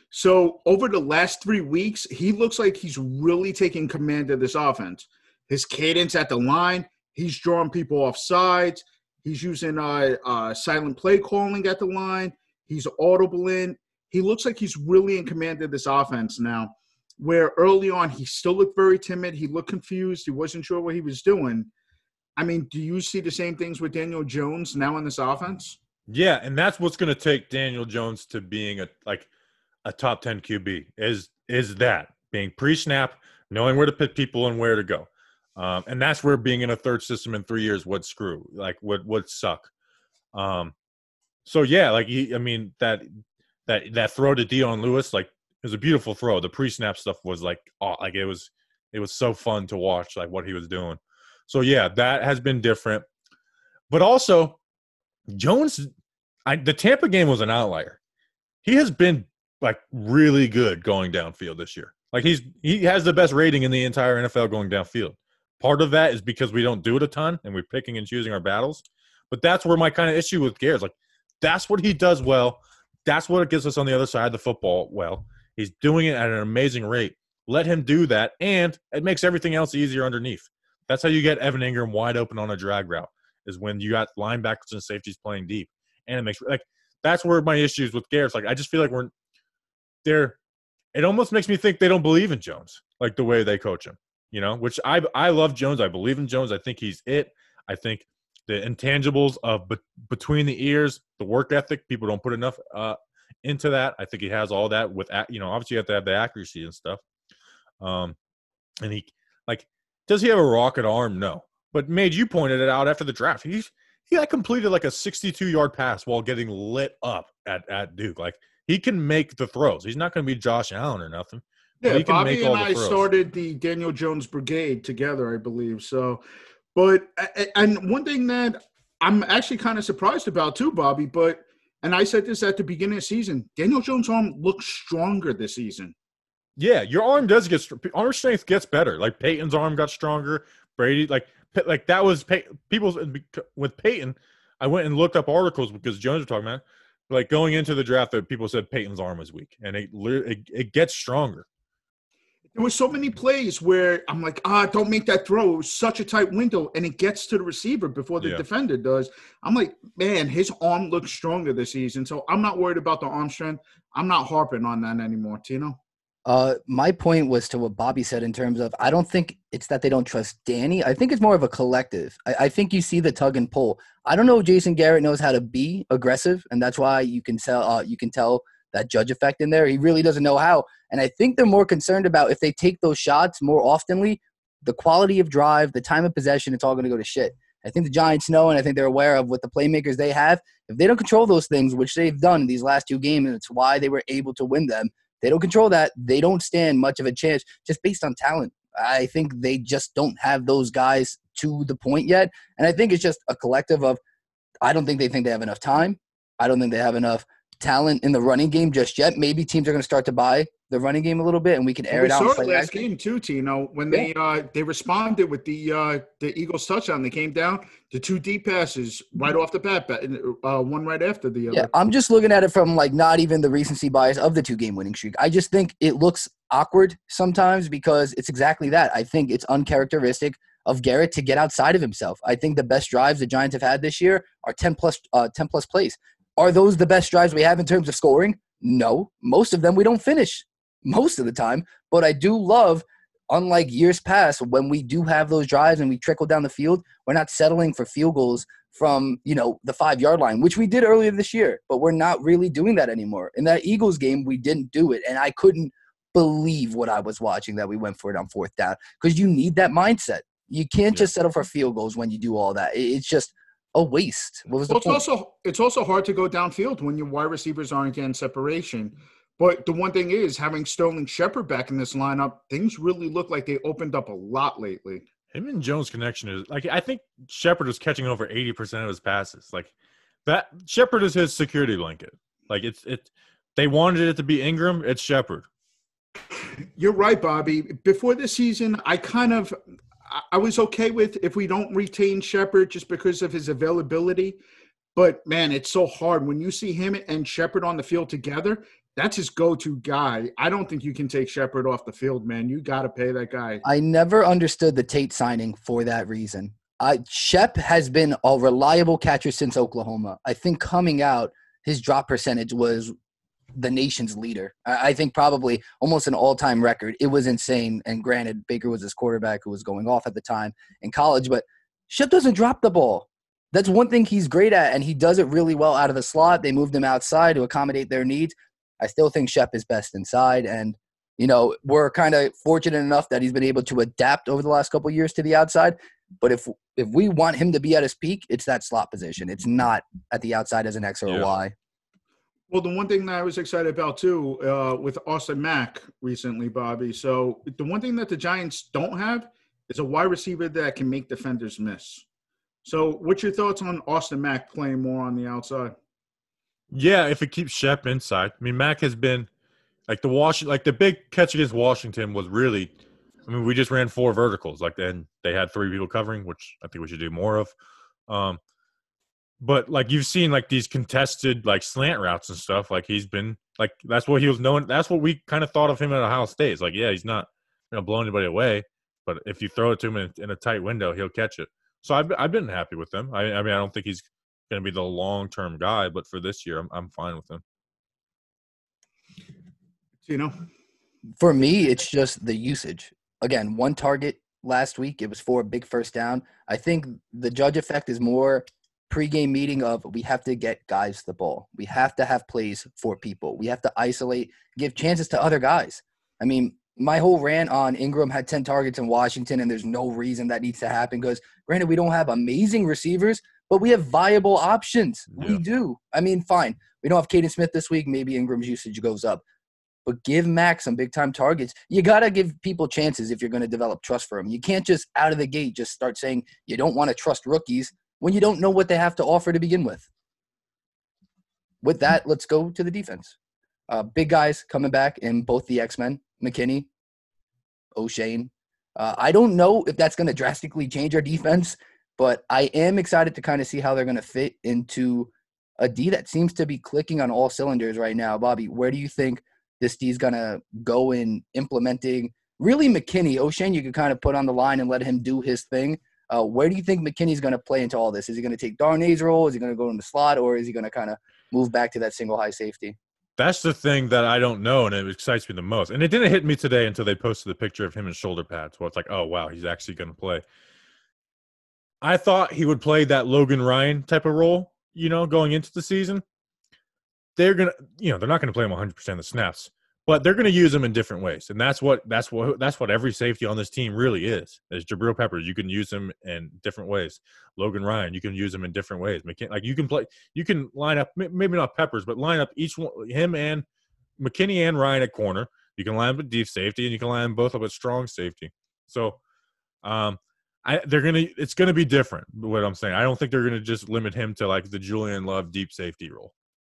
So over the last three weeks, he looks like he's really taking command of this offense. His cadence at the line, he's drawing people off sides. He's using uh, uh, silent play calling at the line. He's audible in. He looks like he's really in command of this offense now, where early on he still looked very timid. He looked confused. He wasn't sure what he was doing. I mean, do you see the same things with Daniel Jones now in this offense? Yeah, and that's what's going to take Daniel Jones to being a like a top ten Q B is is that being pre-snap, knowing where to put people and where to go. Um, and that's where being in a third system in three years would screw, like would would suck. Um, so yeah, like he, I mean that that that throw to Dion Lewis, like it was a beautiful throw. The pre-snap stuff was like, oh, like it was it was so fun to watch, like what he was doing. So yeah, that has been different. But also, Jones, I, the Tampa game was an outlier. He has been like really good going downfield this year. Like he's he has the best rating in the entire N F L going downfield. Part of that is because we don't do it a ton and we're picking and choosing our battles. But that's where my kind of issue with Garrett's like, that's what he does well. That's what it gets us on the other side of the football well. He's doing it at an amazing rate. Let him do that, and it makes everything else easier underneath. That's how you get Evan Ingram wide open on a drag route, is when you got linebackers and safeties playing deep. And it makes like that's where my issues with Garrett's like I just feel like we're they're it almost makes me think they don't believe in Jones, like the way they coach him. You know, which I I love Jones. I believe in Jones. I think he's it. I think the intangibles of be, between the ears, the work ethic, people don't put enough uh, into that. I think he has all that with, you know, obviously you have to have the accuracy and stuff. Um, and he, like, does he have a rocket arm? No. But Mage, you pointed it out after the draft. He's, he like completed like a sixty-two yard pass while getting lit up at, at Duke. Like, he can make the throws. He's not going to be Josh Allen or nothing. Yeah, he can Bobby make and all the I throws. started the Daniel Jones Brigade together, I believe. So, But and one thing that I'm actually kind of surprised about too, Bobby, but and I said this at the beginning of the season, Daniel Jones' arm looks stronger this season. Yeah, your arm does get – arm strength gets better. Like Peyton's arm got stronger. Brady – like like that was – people – with Peyton, I went and looked up articles because Jones was talking about it. Like going into the draft that people said Peyton's arm was weak, and it, it, it gets stronger. There were so many plays where I'm like, ah, don't make that throw. It was such a tight window, and it gets to the receiver before the Yeah. defender does. I'm like, man, his arm looks stronger this season, so I'm not worried about the arm strength. I'm not harping on that anymore, Tino. Uh, my point was to what Bobby said in terms of I don't think it's that they don't trust Danny. I think it's more of a collective. I, I think you see the tug and pull. I don't know if Jason Garrett knows how to be aggressive, and that's why you can tell uh, you can tell that judge effect in there. He really doesn't know how. And I think they're more concerned about if they take those shots more oftenly, the quality of drive, the time of possession, it's all going to go to shit. I think the Giants know, and I think they're aware of what the playmakers they have. If they don't control those things, which they've done these last two games, and it's why they were able to win them, they don't control that. They don't stand much of a chance just based on talent. I think they just don't have those guys to the point yet. And I think it's just a collective of I don't think they think they have enough time. I don't think they have enough talent in the running game just yet. Maybe teams are going to start to buy the running game a little bit, and we can air we it out. saw And play it last action. game too, Tino, when they uh, they responded with the uh, the Eagles touchdown. They came down to two deep passes right off the bat, but, uh, one right after the other. Yeah, I'm just looking at it from like not even the recency bias of the two-game winning streak. I just think it looks awkward sometimes because it's exactly that. I think it's uncharacteristic of Garrett to get outside of himself. I think the best drives the Giants have had this year are ten plus uh, ten plus plays. Are those the best drives we have in terms of scoring? No. Most of them we don't finish most of the time. But I do love, unlike years past, when we do have those drives and we trickle down the field, we're not settling for field goals from, you know, the five-yard line, which we did earlier this year. But we're not really doing that anymore. In that Eagles game, we didn't do it. And I couldn't believe what I was watching that we went for it on fourth down because you need that mindset. You can't Yeah. just settle for field goals when you do all that. It's just a waste. What was the Well, it's point? also it's also hard to go downfield when your wide receivers aren't getting separation. But the one thing is, having Sterling Shepard back in this lineup, things really look like they opened up a lot lately. Him and Jones' connection is like I think Shepard was catching over eighty percent of his passes. Like that, Shepard is his security blanket. Like it's it. They wanted it to be Ingram. It's Shepard. You're right, Bobby. Before this season, I kind of I- I was okay with if we don't retain Shepard just because of his availability. But man, it's so hard when you see him and Shepard on the field together. That's his go-to guy. I don't think you can take Shepard off the field, man. You got to pay that guy. I never understood the Tate signing for that reason. I, Shep has been a reliable catcher since Oklahoma. I think coming out, his drop percentage was the nation's leader. I, I think probably almost an all-time record. It was insane. And granted, Baker was his quarterback who was going off at the time in college, but Shep doesn't drop the ball. That's one thing he's great at, and he does it really well out of the slot. They moved him outside to accommodate their needs. I still think Shep is best inside, and you know we're kind of fortunate enough that he's been able to adapt over the last couple of years to the outside. But if if we want him to be at his peak, it's that slot position. It's not at the outside as an X or a Yeah. Y. Well, the one thing that I was excited about too uh, with Austin Mack recently, Bobby. So the one thing that the Giants don't have is a wide receiver that can make defenders miss. So what's your thoughts on Austin Mack playing more on the outside? Yeah, if it keeps Shep inside. I mean, Mac has been like the Washington, like the big catch against Washington was really. I mean, we just ran four verticals, like then they had three people covering, which I think we should do more of. Um, but like you've seen, like these contested like slant routes and stuff. Like he's been like that's what he was known. That's what we kind of thought of him at Ohio State. It's like, yeah, he's not going to blow anybody away, but if you throw it to him in, in a tight window, he'll catch it. So I've I've been happy with him. I, I mean, I don't think he's going to be the long-term guy, but for this year, I'm I'm fine with him. You know, For me, it's just the usage. Again, one target last week. It was for a big first down. I think the judge effect is more pregame meeting of we have to get guys the ball. We have to have plays for people. We have to isolate, give chances to other guys. I mean, my whole rant on Ingram had ten targets in Washington, and there's no reason that needs to happen because, granted, we don't have amazing receivers, but we have viable options. Yeah. We do. I mean, fine. We don't have Caden Smith this week. Maybe Ingram's usage goes up. but give Mac some big-time targets. You got to give people chances if you're going to develop trust for them. You can't just out of the gate just start saying you don't want to trust rookies when you don't know what they have to offer to begin with. With that, let's go to the defense. Uh, big guys coming back in both the X-Men, McKinney, O'Shane. Uh, I don't know if that's going to drastically change our defense, but I am excited to kind of see how they're going to fit into a D that seems to be clicking on all cylinders right now. Bobby, where do you think this D is going to go in implementing? Really, McKinney, O'Shane, you could kind of put on the line and let him do his thing. Uh, where do you think McKinney's going to play into all this? Is he going to take Darnay's role? Is he going to go in the slot? Or is he going to kind of move back to that single high safety? That's the thing that I don't know, and it excites me the most. And it didn't hit me today until they posted the picture of him in shoulder pads. Well, it's like, oh, wow, he's actually going to play. I thought he would play that Logan Ryan type of role, you know, going into the season. They're going to, you know, they're not going to play him one hundred percent of the snaps, but they're going to use him in different ways. And that's what, that's what, that's what every safety on this team really is, is Jabril Peppers. You can use him in different ways. Logan Ryan, you can use him in different ways. McKin- like you can play, you can line up, maybe not Peppers, but line up each one, him and McKinney and Ryan at corner. You can line up at deep safety, and you can line them both up at strong safety. So, um, I, they're gonna. It's gonna be different. What I'm saying, I don't think they're gonna just limit him to like the Julian Love deep safety role.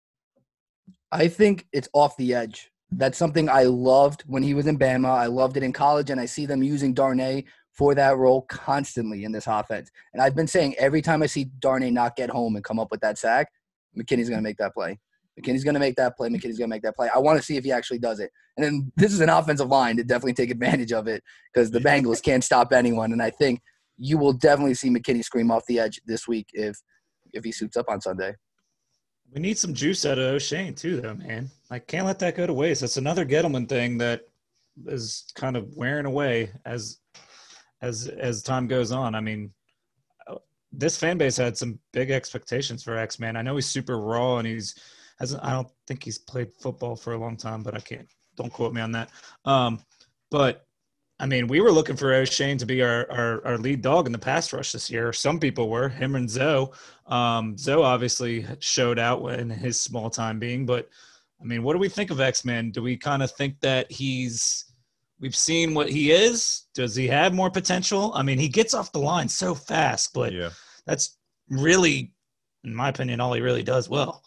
I think it's off the edge. That's something I loved when he was in Bama. I loved it in college, and I see them using Darnay for that role constantly in this offense. And I've been saying every time I see Darnay not get home and come up with that sack, McKinney's gonna make that play. McKinney's gonna make that play. McKinney's gonna make that play. I want to see if he actually does it. And then this is an offensive line to definitely take advantage of it because the Bengals can't stop anyone. And I think you will definitely see McKinney scream off the edge this week if if he suits up on Sunday. We need some juice out of O'Shane too, though, man. I can't let that go to waste. That's another Gettleman thing that is kind of wearing away as as as time goes on. I mean, this fan base had some big expectations for X-Man. I know he's super raw and he's hasn't. I don't think he's played football for a long time, but I can't. Don't quote me on that. Um, but I mean, we were looking for O'Shane to be our, our, our lead dog in the pass rush this year. Some people were, him and Zoe. Um, Zoe obviously showed out in his small time being. But, I mean, what do we think of X-Men? Do we kind of think that he's – we've seen what he is? Does he have more potential? I mean, he gets off the line so fast, but yeah. That's really, in my opinion, all he really does well.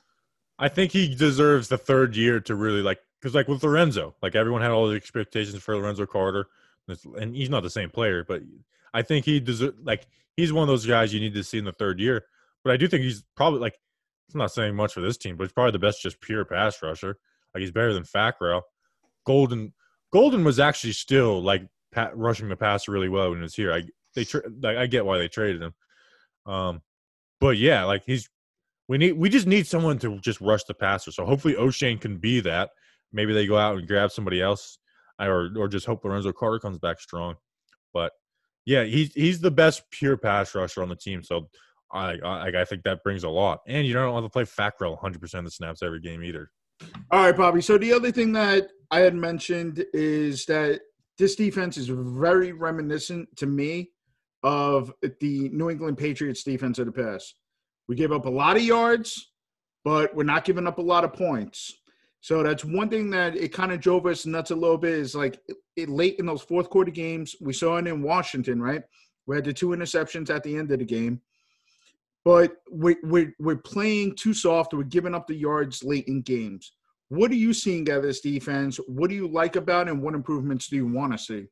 I think he deserves the third year to really, like, because, like, with Lorenzo, like, everyone had all the expectations for Lorenzo Carter, and he's not the same player, but I think he deserves, like, he's one of those guys you need to see in the third year. But I do think he's probably, like, it's not saying much for this team, but he's probably the best just pure pass rusher. Like, he's better than Fackrell. Golden Golden was actually still, like, pat, rushing the pass really well when he was here. I they tra- like, I get why they traded him. Um, but, yeah, like, he's we need we just need someone to just rush the passer. So hopefully O'Shane can be that. Maybe they go out and grab somebody else, or or just hope Lorenzo Carter comes back strong. But yeah, he's he's the best pure pass rusher on the team. So I I, I think that brings a lot. And you don't have to play Fackrell one hundred percent of the snaps every game either. All right, Bobby. So the other thing that I had mentioned is that this defense is very reminiscent to me of the New England Patriots defense of the past. We gave up a lot of yards, but we're not giving up a lot of points. So that's one thing that it kind of drove us nuts a little bit is like it, it late in those fourth quarter games. We saw it in Washington, right? We had the two interceptions at the end of the game. But we, we're, we're playing too soft. We're giving up the yards late in games. What are you seeing out of this defense? What do you like about it, and what improvements do you want to see?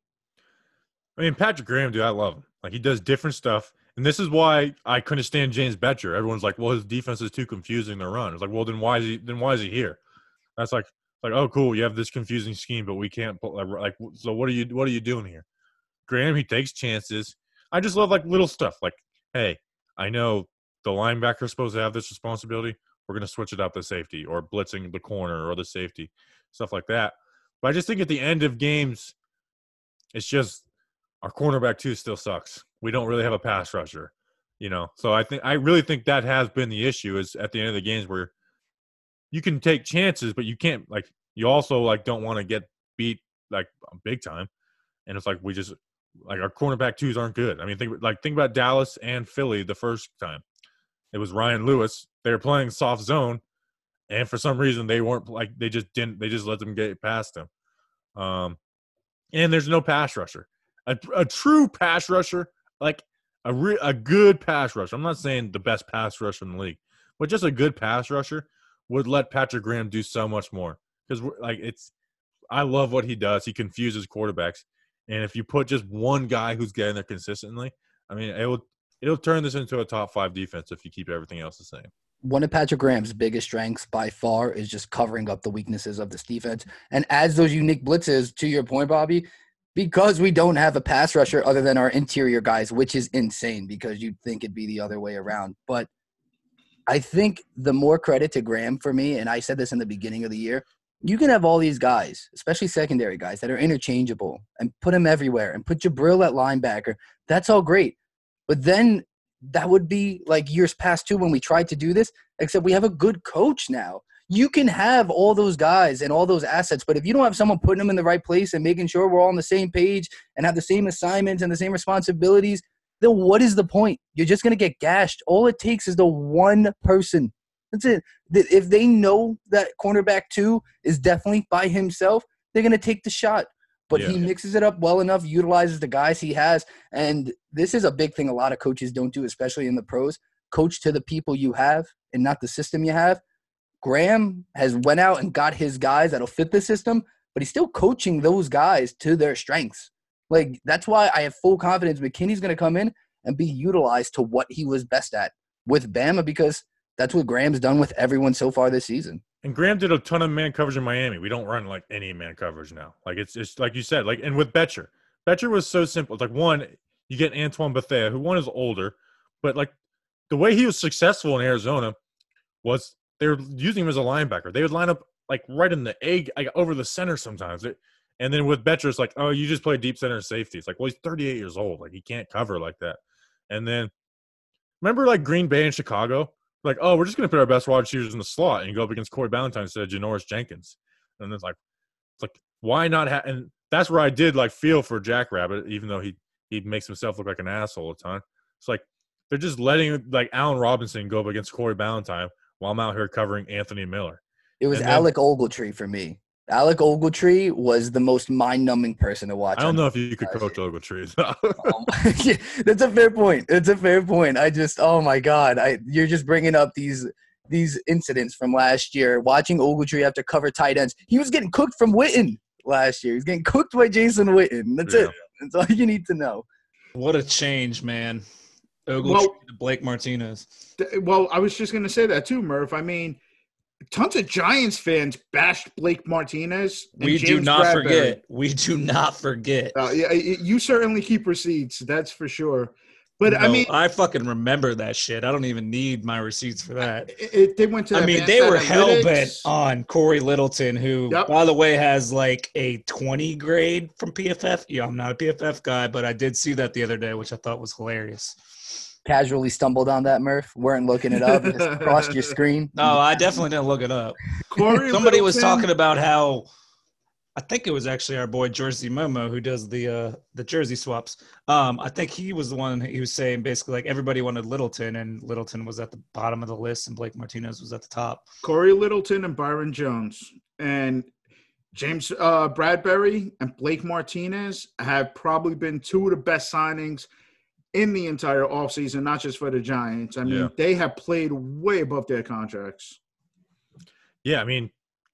I mean, Patrick Graham, dude, I love him. Like, he does different stuff. And this is why I couldn't stand James Betcher. Everyone's like, well, his defense is too confusing to run. It's like, well, then why is he, then why is he here? That's like, like, oh, cool. You have this confusing scheme, but we can't put like, so what are you, what are you doing here? Graham, he takes chances. I just love like little stuff. Like, hey, I know the linebacker is supposed to have this responsibility. We're going to switch it up to safety or blitzing the corner or the safety, stuff like that. But I just think at the end of games, it's just our cornerback two still sucks. We don't really have a pass rusher, you know? So I think, I really think that has been the issue is at the end of the games where you can take chances, but you can't, like, you also, like, don't want to get beat, like, big time. And it's like we just, like, our cornerback twos aren't good. I mean, think like think about Dallas and Philly the first time. It was Ryan Lewis. They were playing soft zone, and for some reason they weren't like they just didn't they just let them get past him. Um, and there's no pass rusher, a, a true pass rusher, like a re, a good pass rusher. I'm not saying the best pass rusher in the league, but just a good pass rusher would let Patrick Graham do so much more because like it's. I love what he does. He confuses quarterbacks, and if you put just one guy who's getting there consistently, I mean, it will it'll turn this into a top five defense if you keep everything else the same. One of Patrick Graham's biggest strengths by far is just covering up the weaknesses of this defense and adds those unique blitzes, to your point, Bobby, because we don't have a pass rusher other than our interior guys, which is insane because you'd think it'd be the other way around. But I think the more credit to Graham for me, and I said this in the beginning of the year, you can have all these guys, especially secondary guys, that are interchangeable and put them everywhere and put Jabril at linebacker. That's all great. But then that would be like years past too when we tried to do this, except we have a good coach now. You can have all those guys and all those assets, but if you don't have someone putting them in the right place and making sure we're all on the same page and have the same assignments and the same responsibilities, then what is the point? You're just going to get gashed. All it takes is the one person. That's it. If they know that cornerback two is definitely by himself, they're going to take the shot. But yeah. he mixes it up well enough, utilizes the guys he has. And this is a big thing a lot of coaches don't do, especially in the pros. Coach to the people you have and not the system you have. Graham has went out and got his guys that'll fit the system, but he's still coaching those guys to their strengths. Like, that's why I have full confidence McKinney's going to come in and be utilized to what he was best at with Bama, because that's what Graham's done with everyone so far this season. And Graham did a ton of man coverage in Miami. We don't run like any man coverage now. Like it's it's like you said, like and with Betcher. Betcher was so simple. It's like one, you get Antoine Bethea, who one is older, but like the way he was successful in Arizona was they were using him as a linebacker. They would line up like right in the egg, like over the center sometimes. It, and then with Betcher, it's like, oh, you just play deep center safety. It's like, well, he's thirty-eight years old. Like he can't cover like that. And then remember like Green Bay and Chicago? Like, oh, we're just going to put our best wide receivers in the slot and go up against Corey Ballantyne instead of Janoris Jenkins. And it's like, it's like, why not have – and that's where I did, like, feel for Jackrabbit, even though he he makes himself look like an asshole a ton. It's like they're just letting, like, Allen Robinson go up against Corey Ballantyne while I'm out here covering Anthony Miller. It was then, Alec Ogletree for me. Alec Ogletree was the most mind-numbing person to watch. I don't know if you could coach Ogletree. um, yeah, that's a fair point. It's a fair point. I just, oh my God, I you're just bringing up these these incidents from last year. Watching Ogletree have to cover tight ends. He was getting cooked from Witten last year. He's getting cooked by Jason Witten. That's yeah. it. That's all you need to know. What a change, man. Ogletree well, to Blake Martinez. Th- well, I was just going to say that too, Murph. I mean, tons of Giants fans bashed Blake Martinez. And we James do not Bradbury. forget. We do not forget. Uh, yeah, you certainly keep receipts. That's for sure. But no, I mean, I fucking remember that shit. I don't even need my receipts for that. It, it, they went to. I mean, they were hell bent on Corey Littleton, who, yep. by the way, has like a twenty grade from P F F. Yeah, I'm not a P F F guy, but I did see that the other day, which I thought was hilarious. Casually stumbled on that, Murph. Weren't looking it up. Just crossed your screen. No, I definitely didn't look it up. Corey Somebody Littleton, was talking about how I think it was actually our boy Jersey Momo who does the uh, the jersey swaps. Um, I think he was the one he was saying basically like everybody wanted Littleton and Littleton was at the bottom of the list and Blake Martinez was at the top. Corey Littleton and Byron Jones and James uh, Bradbury and Blake Martinez have probably been two of the best signings in the entire offseason, not just for the Giants. I mean, yeah. they have played way above their contracts. Yeah, I mean,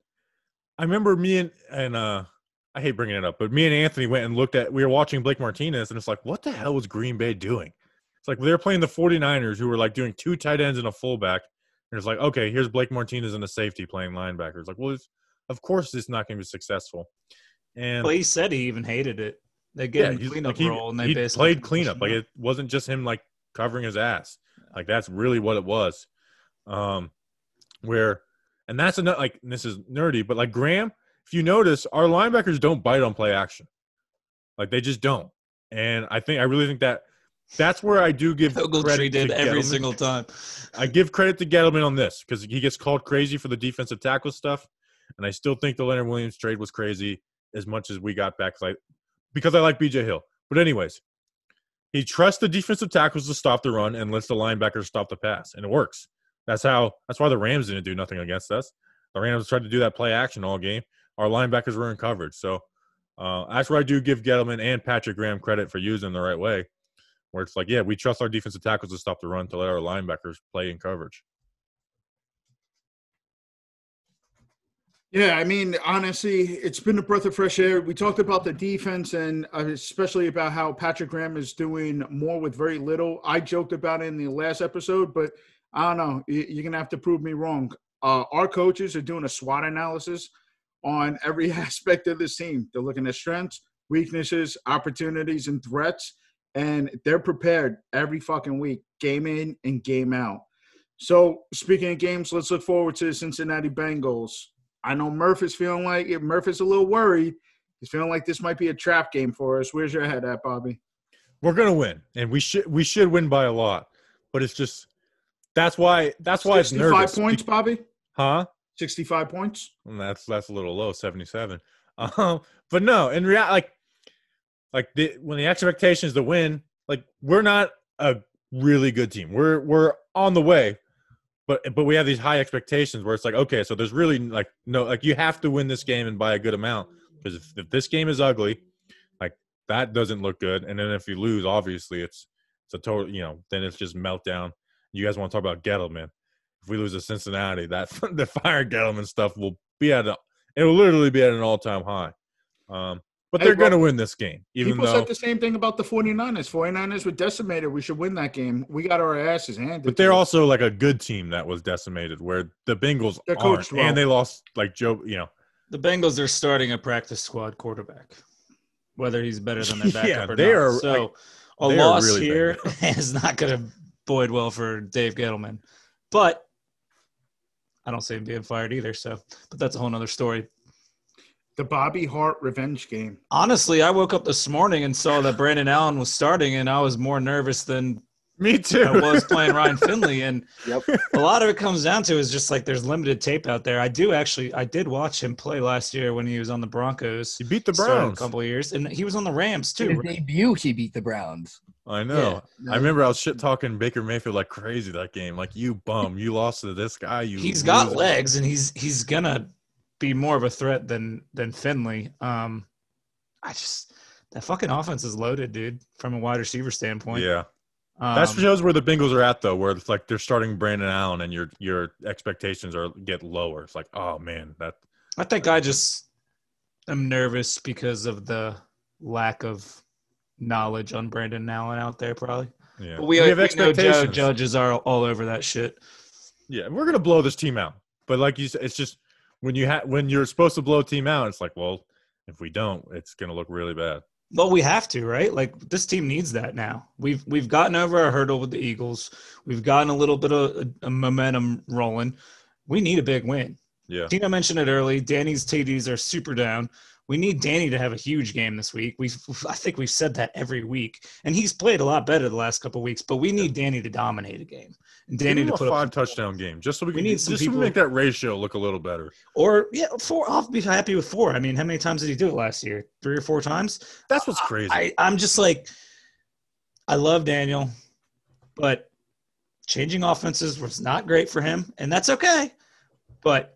I remember me and, and uh, I hate bringing it up, but me and Anthony went and looked at – we were watching Blake Martinez, and it's like, what the hell was Green Bay doing? It's like they were playing the 49ers who were, like, doing two tight ends and a fullback. And it's like, okay, here's Blake Martinez and a safety playing linebacker. It's like, well, it's, of course it's not going to be successful. And well, he said he even hated it. They gave yeah, him cleanup like he, role, and they he basically played cleanup. Like it wasn't just him like covering his ass. Like that's really what it was. Um, where, and that's another like and this is nerdy, but like Graham, if you notice, our linebackers don't bite on play action. Like they just don't. And I think I really think that that's where I do give credit did to every Gettleman. single time. I give credit to Gettleman on this because he gets called crazy for the defensive tackle stuff, and I still think the Leonard Williams trade was crazy as much as we got back. Like. Because I like B J Hill. But anyways, he trusts the defensive tackles to stop the run and lets the linebackers stop the pass. And it works. That's how – that's why the Rams didn't do nothing against us. the Rams tried to do that play action all game. Our linebackers were in coverage. So uh, that's where I do give Gettleman and Patrick Graham credit for using them the right way, where it's like, yeah, we trust our defensive tackles to stop the run to let our linebackers play in coverage. Yeah, I mean, honestly, it's been a breath of fresh air. We talked about the defense and uh, especially about how Patrick Graham is doing more with very little. I joked about it in the last episode, but I don't know. You're going to have to prove me wrong. Uh, our coaches are doing a SWOT analysis on every aspect of this team. They're looking at strengths, weaknesses, opportunities, and threats, and they're prepared every fucking week, game in and game out. So speaking of games, let's look forward to the Cincinnati Bengals. I know Murph is feeling like – Murph is a little worried. He's feeling like this might be a trap game for us. Where's your head at, Bobby? We're going to win, and we should we should win by a lot. But it's just – that's why that's why it's nervous. sixty-five points, Bobby? Huh? sixty-five points? And that's that's a little low, seventy-seven. Um, but no, in reality, like, like the, when the expectation is to win, like we're not a really good team. We're we're on the way. But but we have these high expectations where it's like, okay, so there's really like no like you have to win this game and by a good amount, because if, if this game is ugly, like that doesn't look good, and then if you lose, obviously it's it's a total, you know, then it's just meltdown. You guys want to talk about Gettleman? If we lose to Cincinnati, that the fire Gettleman stuff will be at a it will literally be at an all time high. Um, but Hey, they're bro, going to win this game, even People though. said the same thing about the 49ers. 49ers were decimated. We should win that game. We got our asses handed. But to they're us. also like a good team that was decimated, where the Bengals They're aren't, coached well. and they lost like Joe. You know, The Bengals are starting a practice squad quarterback, whether he's better than their backup Yeah, or they not. are, so like, a they are loss really here banged is not going to bode well for Dave Gettleman. But I don't see him being fired either. So, but that's a whole nother story. The Bobby Hart revenge game. Honestly, I woke up this morning and saw that Brandon Allen was starting, and I was more nervous than me too. I was playing Ryan Finley. And Yep. a lot of it comes down to is just like there's limited tape out there. I do actually, I did watch him play last year when he was on the Broncos. He beat the Started Browns. a couple of years, and he was on the Rams In too. his debut, he beat the Browns. I know. Yeah. I remember I was shit talking Baker Mayfield like crazy that game. Like, you bum, you lost to this guy. You He's got loser. legs, and he's he's gonna be more of a threat than than Finley. Um, I just that fucking offense is loaded, dude. From a wide receiver standpoint, Yeah, um, that shows where the Bengals are at, though. Where it's like they're starting Brandon Allen, and your your expectations are get lower. It's like, oh man, that I think I just am nervous because of the lack of knowledge on Brandon Allen out there, probably. yeah. But we, have we know Joe expectations. judges are all over that shit. Yeah, we're gonna blow this team out. But like you said, it's just when you ha- when you're supposed to blow a team out, it's like, well, if we don't, it's gonna look really bad. Well, we have to, right? Like this team needs that now. We've we've gotten over our hurdle with the Eagles. We've gotten a little bit of a, a momentum rolling. We need a big win. Yeah, Tina mentioned it early. Danny's T Ds are super down. We need Danny to have a huge game this week. We I think we've said that every week, and he's played a lot better the last couple of weeks. But we need Danny to dominate a game, and Give Danny him to a put five up touchdown game, just so we We can need just some so we people- make that ratio look a little better. or yeah, four. I'll be happy with four. I mean, how many times did he do it last year? Three or four times. That's what's crazy. I, I'm just like, I love Daniel, but changing offenses was not great for him, and that's okay. But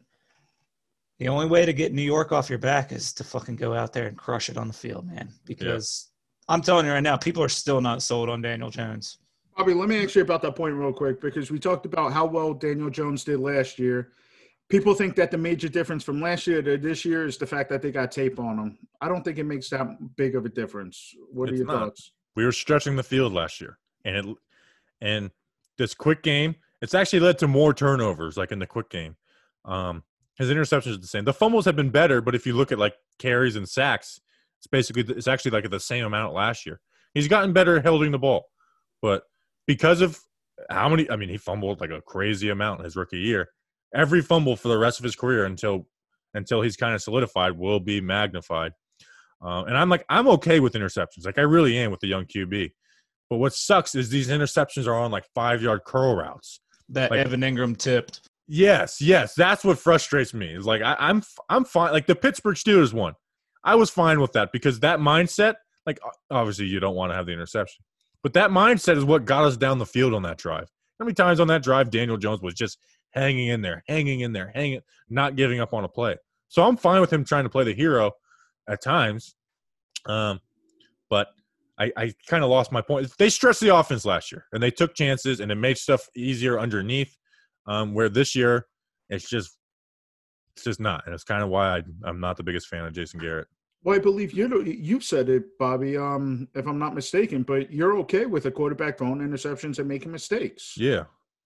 the only way to get New York off your back is to fucking go out there and crush it on the field, man. Because I'm telling you right now, people are still not sold on Daniel Jones. Bobby, let me ask you about that point real quick, because we talked about how well Daniel Jones did last year. People think that the major difference from last year to this year is the fact that they got tape on him. I don't think it makes that big of a difference. What are It's your not. thoughts? We were stretching the field last year, and it and this quick game, it's actually led to more turnovers, like in the quick game. Um, his interceptions are the same. The fumbles have been better, but if you look at like carries and sacks, it's basically it's actually like the same amount last year. He's gotten better at holding the ball, but because of how many, I mean, he fumbled like a crazy amount in his rookie year. Every fumble for the rest of his career until until he's kind of solidified will be magnified. Um, and I'm like, I'm okay with interceptions. Like I really am with the young Q B. But what sucks is these interceptions are on like five-yard curl routes. That Like- Evan Ingram tipped. Yes, yes, that's what frustrates me. It's like I, I'm I'm fine. Like the Pittsburgh Steelers one, I was fine with that because that mindset, like obviously you don't want to have the interception, but that mindset is what got us down the field on that drive. How many times on that drive Daniel Jones was just hanging in there, hanging in there, hanging, not giving up on a play. So I'm fine with him trying to play the hero at times. Um, but I, I kind of lost my point. They stretched the offense last year, and they took chances, and it made stuff easier underneath, um, where this year it's just it's just not. And it's kind of why I, I'm not the biggest fan of Jason Garrett. Well, I believe you you said it, Bobby, um, if I'm not mistaken, but you're okay with a quarterback throwing interceptions and making mistakes. Yeah.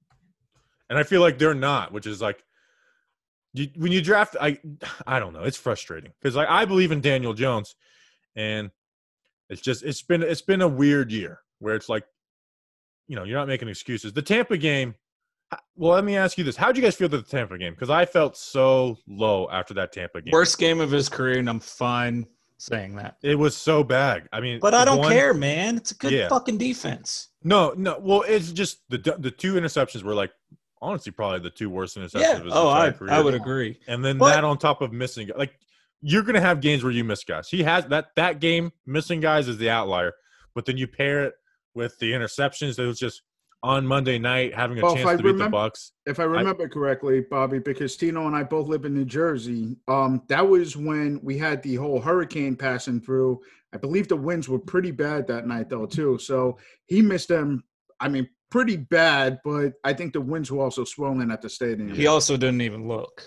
And I feel like they're not, which is like you, when you draft, I I don't know. It's frustrating because like I believe in Daniel Jones, and it's just it's been it's been a weird year where it's like, you know, you're not making excuses. The Tampa game. Well, let me ask you this: how'd you guys feel about the Tampa game? Because I felt so low after that Tampa game. Worst game of his career, and I'm fine saying that. It was so bad. I mean, but I don't one, care, man. It's a good yeah. fucking defense. No, no. Well, it's just the the two interceptions were like honestly probably the two worst interceptions yeah. of his oh, entire I, career. I would agree. And then but, that on top of missing, like you're gonna have games where you miss guys. He has that that game missing guys is the outlier, but then you pair it with the interceptions. It was just on Monday night having a well, chance to beat remember, the Bucks. If I remember I, correctly, Bobby, because Tino and I both live in New Jersey, um, that was when we had the whole hurricane passing through. I believe the winds were pretty bad that night, though, too. So he missed them. I mean, pretty bad, but I think the winds were also swollen at the stadium. He also didn't even look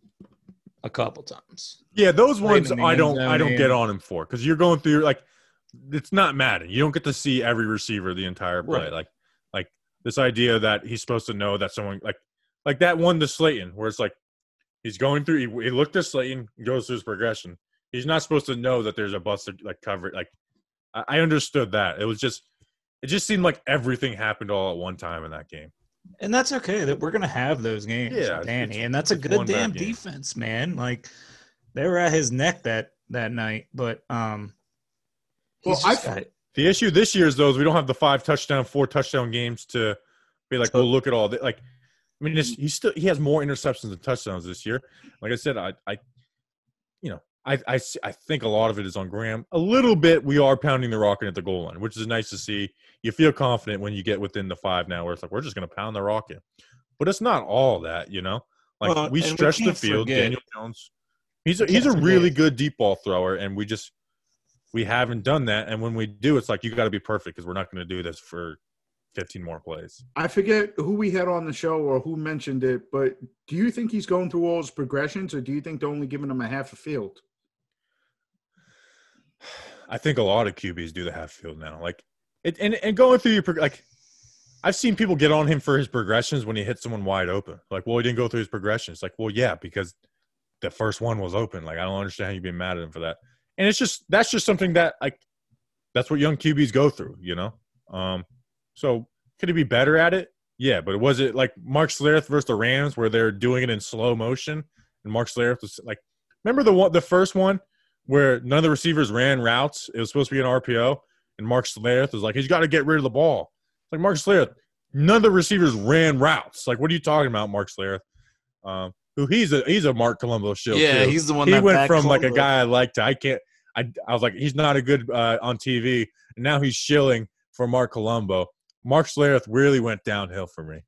a couple times. Yeah, those ones I don't I don't get on him for because you're going through like it's not Madden. You don't get to see every receiver the entire play. Right. Like like this idea that he's supposed to know that someone like like that one to Slayton where it's like he's going through. He, he looked at Slayton, goes through his progression. He's not supposed to know that there's a busted like cover. Like I, I understood that. It was just it just seemed like everything happened all at one time in that game. And that's okay. That we're gonna have those games, yeah, Danny. And that's a good damn defense, man. Like they were at his neck that that night. But um, well, I got, the issue this year is though is we don't have the five touchdown, four touchdown games to be like, well, look at all that. Like, I mean, it's, he's still he has more interceptions than touchdowns this year. Like I said, I, I, you know, I, I, I think a lot of it is on Graham. A little bit, we are pounding the rock at the goal line, which is nice to see. You feel confident when you get within the five now, where it's like we're just going to pound the rock in. But it's not all that, you know. Like well, we stretch we the field. Forget. Daniel Jones, he's a, he's a really good deep ball thrower, and we just we haven't done that. And when we do, it's like you got to be perfect because we're not going to do this for fifteen more plays. I forget who we had on the show or who mentioned it, but do you think he's going through all his progressions, or do you think they're only giving him a half a field? I think a lot of Q Bs do the half field now. Like, it, and and going through your like, I've seen people get on him for his progressions when he hits someone wide open. Like, well, he didn't go through his progressions. Like, well, yeah, because the first one was open. Like, I don't understand how you'd be mad at him for that. And it's just that's just something that like that's what young Q Bs go through, you know. Um, so could he be better at it? Yeah, but was it like Mark Schlereth versus the Rams where they're doing it in slow motion and Mark Schlereth was like, remember the one, the first one where none of the receivers ran routes? It was supposed to be an R P O, and Mark Schlereth was like, he's got to get rid of the ball. It's like Mark Schlereth, none of the receivers ran routes. Like, what are you talking about, Mark Schlereth? Um, who he's a he's a Mark Colombo shield. Yeah, too. he's the one. He that went from Colombo. like a guy I liked to I can't. I I was like, he's not a good uh, on T V, and now he's shilling for Mark Colombo. Mark Schlereth really went downhill for me.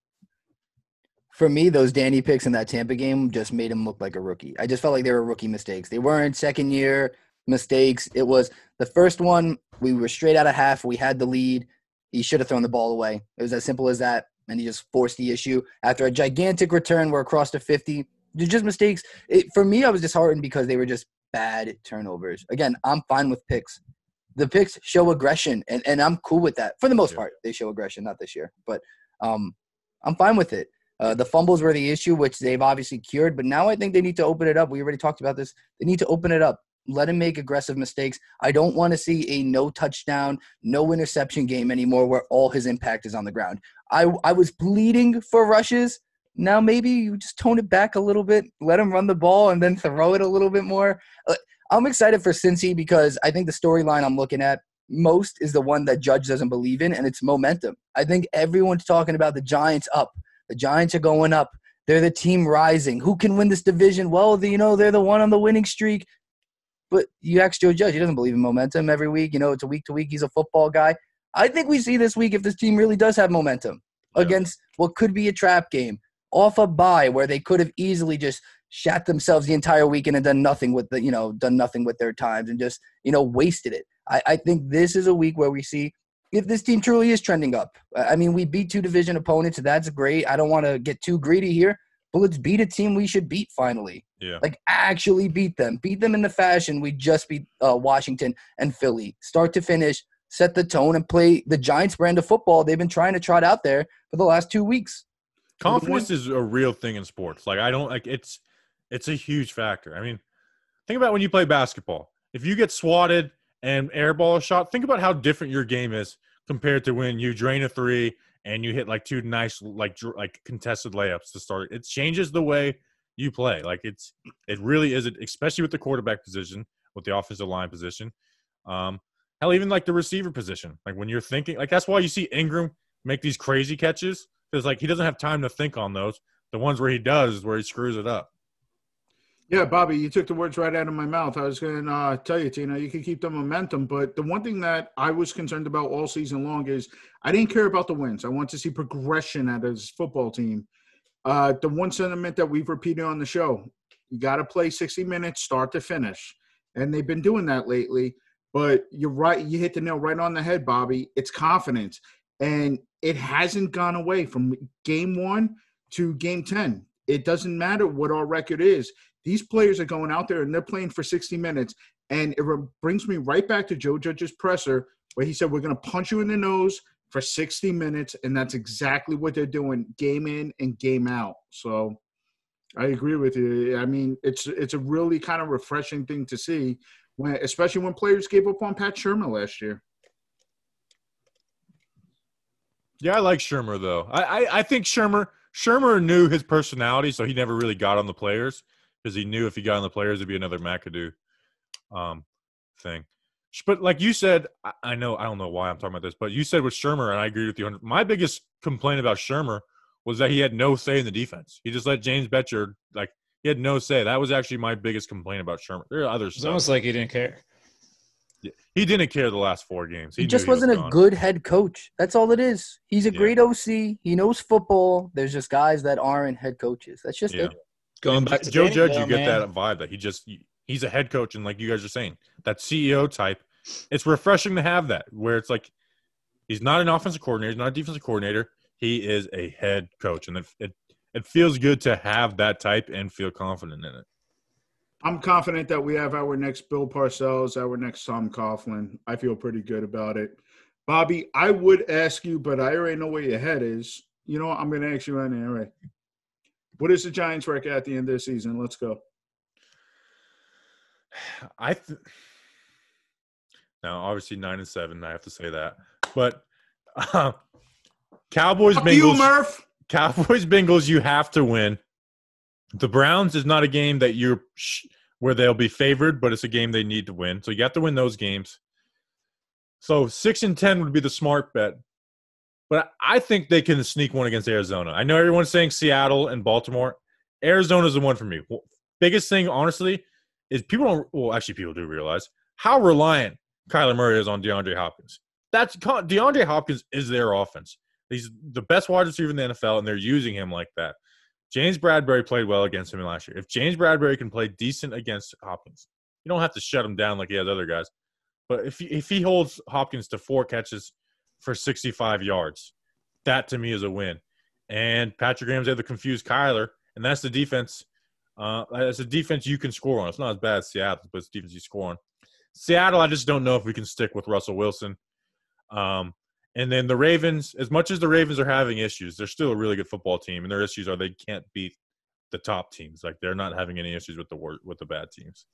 For me, those Danny picks in that Tampa game just made him look like a rookie. I just felt like they were rookie mistakes. They weren't second-year mistakes. It was the first one, we were straight out of half. We had the lead. He should have thrown the ball away. It was as simple as that, and he just forced the issue. After a gigantic return, we're across the fifty. They're just mistakes. It, for me, I was disheartened because they were just bad turnovers. Again, I'm fine with picks. The picks show aggression, and, and I'm cool with that. For the most yeah. part, they show aggression, not this year. But um, I'm fine with it. Uh, the fumbles were the issue, which they've obviously cured. But now I think they need to open it up. We already talked about this. They need to open it up. Let him make aggressive mistakes. I don't want to see a no touchdown, no interception game anymore where all his impact is on the ground. I, I was bleeding for rushes. Now maybe you just tone it back a little bit, let him run the ball, and then throw it a little bit more. Uh, I'm excited for Cincy because I think the storyline I'm looking at most is the one that Judge doesn't believe in, and it's momentum. I think everyone's talking about the Giants up. The Giants are going up. They're the team rising. Who can win this division? Well, the, you know, they're the one on the winning streak. But you ask Joe Judge, he doesn't believe in momentum every week. You know, it's a week to week. He's a football guy. I think we see this week if this team really does have momentum yeah. against what could be a trap game. off a bye where they could have easily just shat themselves the entire weekend and done nothing with the, you know, done nothing with their times and just, you know, wasted it. I, I think this is a week where we see if this team truly is trending up. I mean, we beat two division opponents. That's great. I don't want to get too greedy here, but let's beat a team we should beat finally. Yeah. Like, actually beat them. Beat them in the fashion we just beat uh, Washington and Philly. Start to finish, set the tone, and play the Giants brand of football they've been trying to trot out there for the last two weeks. Confidence is a real thing in sports. Like, I don't – like it's it's a huge factor. I mean, think about when you play basketball. If you get swatted and airball a shot, think about how different your game is compared to when you drain a three and you hit, like, two nice, like, dr- like contested layups to start. It changes the way you play. Like, it's it really is, especially with the quarterback position, with the offensive line position. Um, hell, even, like, the receiver position. Like, when you're thinking – like, that's why you see Ingram make these crazy catches because, like, he doesn't have time to think on those. The ones where he does is where he screws it up. Yeah, Bobby, you took the words right out of my mouth. I was going to uh, tell you, Tina, you can keep the momentum. But the one thing that I was concerned about all season long is I didn't care about the wins. I want to see progression at his football team. Uh, the one sentiment that we've repeated on the show, you got to play sixty minutes, start to finish. And they've been doing that lately. But you're right. You hit the nail right on the head, Bobby. It's confidence. And it hasn't gone away from game one to game ten. It doesn't matter what our record is. These players are going out there and they're playing for sixty minutes. And it re- brings me right back to Joe Judge's presser where he said, we're going to punch you in the nose for sixty minutes. And that's exactly what they're doing game in and game out. So I agree with you. I mean, it's it's a really kind of refreshing thing to see, when, especially when players gave up on Pat Shurmur last year. Yeah, I like Shurmur, though. I, I, I think Shurmur, Shurmur knew his personality, so he never really got on the players. Because he knew if he got on the players, it'd be another McAdoo um, thing. But like you said, I, I know I don't know why I'm talking about this, but you said with Shurmur, and I agree with you. My biggest complaint about Shurmur was that he had no say in the defense. He just let James Betcher, like, he had no say. That was actually my biggest complaint about Shurmur. There are others. It's almost like he didn't care. Yeah, he didn't care the last four games. He, He just knew he wasn't was a gone. good head coach. That's all it is. He's a Yeah. great O C. He knows football. There's just guys that aren't head coaches. That's just Yeah. it. Going back to Joe Danny, Judge, though, you get man. that vibe that he just he's a head coach, and like you guys are saying, that C E O type. It's refreshing to have that, where it's like he's not an offensive coordinator, he's not a defensive coordinator. He is a head coach, and it it, it feels good to have that type and feel confident in it. I'm confident that we have our next Bill Parcells, our next Tom Coughlin. I feel pretty good about it. Bobby, I would ask you, but I already know where your head is. You know what? I'm going to ask you anyway. What is the Giants' record at the end of the season? Let's go. I th- now obviously nine and seven. I have to say that, but uh, Cowboys, Fuck Bengals, you, Murph. Cowboys, Bengals. You have to win. The Browns is not a game that you're sh- where they'll be favored, but it's a game they need to win. So you have to win those games. So six and ten would be the smart bet. But I think they can sneak one against Arizona. I know everyone's saying Seattle and Baltimore. Arizona's the one for me. Well, biggest thing, honestly, is people don't – well, actually people do realize how reliant Kyler Murray is on DeAndre Hopkins. That's DeAndre Hopkins is their offense. He's the best wide receiver in the N F L, and they're using him like that. James Bradbury played well against him last year. If James Bradbury can play decent against Hopkins, you don't have to shut him down like he has other guys. But if he, if he holds Hopkins to four catches for sixty-five yards, that to me is a win. And Patrick Graham's able to confuse Kyler, and that's the defense. Uh, that's a defense you can score on. It's not as bad as Seattle, but it's defense you score on. Seattle, I just don't know if we can stick with Russell Wilson. Um, and then the Ravens, as much as the Ravens are having issues, they're still a really good football team, and their issues are they can't beat the top teams. Like they're not having any issues with the wor- with the bad teams.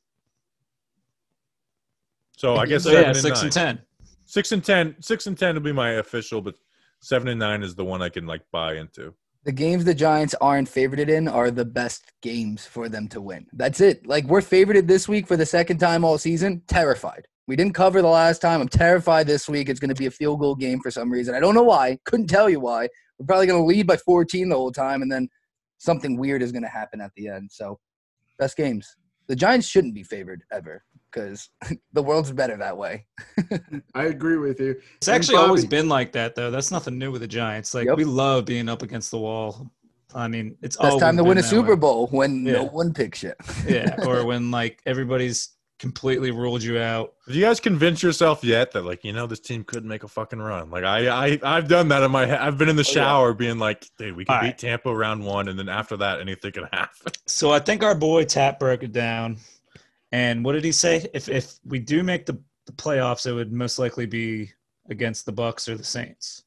So I guess So seven yeah, and six nine. and ten. Six and ten. Six and ten will be my official, but seven and nine is the one I can like buy into. The games the Giants aren't favorited in are the best games for them to win. That's it. Like, we're favorited this week for the second time all season. Terrified. We didn't cover the last time. I'm terrified this week. It's going to be a field goal game for some reason. I don't know why. Couldn't tell you why. We're probably going to lead by fourteen the whole time, and then something weird is going to happen at the end. So, best games. The Giants shouldn't be favored ever because the world's better that way. I agree with you. It's And actually Bobby- always been like that, though. That's nothing new with the Giants. Like, Yep. we love being up against the wall. I mean, it's Best always time to been win a that Super way. Bowl when no Yeah. one picks you. Yeah, or when like everybody's completely ruled you out. Did you guys convince yourself yet that like you know this team could make a fucking run? Like I I I've done that in my head. I've been in the Oh, yeah. shower being like, dude, we can All beat right. Tampa round one, and then after that, anything can happen. So I think our boy Tap broke it down. And what did he say? If if we do make the, the playoffs, it would most likely be against the Bucks or the Saints.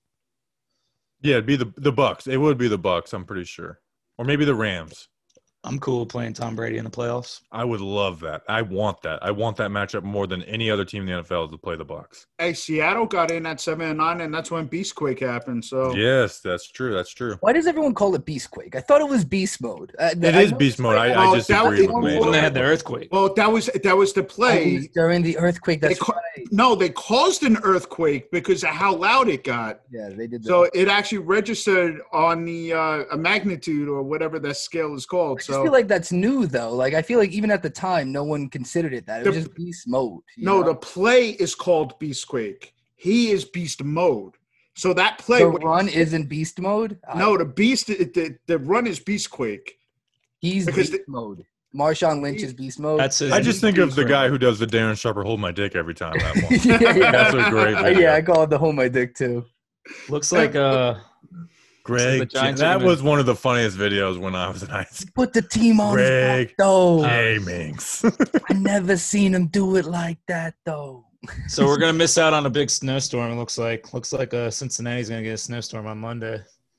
Yeah, it'd be the the Bucks. It would be the Bucks. I'm pretty sure, or maybe the Rams. I'm cool with playing Tom Brady in the playoffs. I would love that. I want that. I want that matchup more than any other team in the N F L to play the Bucks. Hey, Seattle got in at seven and nine, and that's when Beastquake happened. So Yes, that's true. That's true. Why does everyone call it Beastquake? I thought it was Beast Mode. Uh, It I is know beast it's mode. like- I, Well, I that disagree was- with When they me. had the earthquake. well, that was that was the Oh, it play. was during the earthquake. That's They ca- right. No, they caused an earthquake because of how loud it got. Yeah, they did that. So it actually registered on the uh, a magnitude or whatever that scale is called. I just So feel like that's new, though. Like, I feel like even at the time, no one considered it that. It was The- just beast mode. you no, know? the play is called Beastquake. He is beast mode. So that play, The run isn't beast mode. no, I- the beast, the, the run is Beastquake. he's because beast mode. Marshawn Lynch is beast mode. That's his I just think of the Right. guy who does the Darren Sharper hold my dick every time. That one. yeah, yeah. That's a great Uh, video. yeah, I call it the home my dick too. Looks like uh Greg, the Giants are that gonna- was one of the funniest videos when I was in high school. Put the team on his Greg. back, though. Hey, Minx. I never seen him do it like that, though. so we're gonna miss out on a big snowstorm, it looks like. Looks like uh Cincinnati's gonna get a snowstorm on Monday.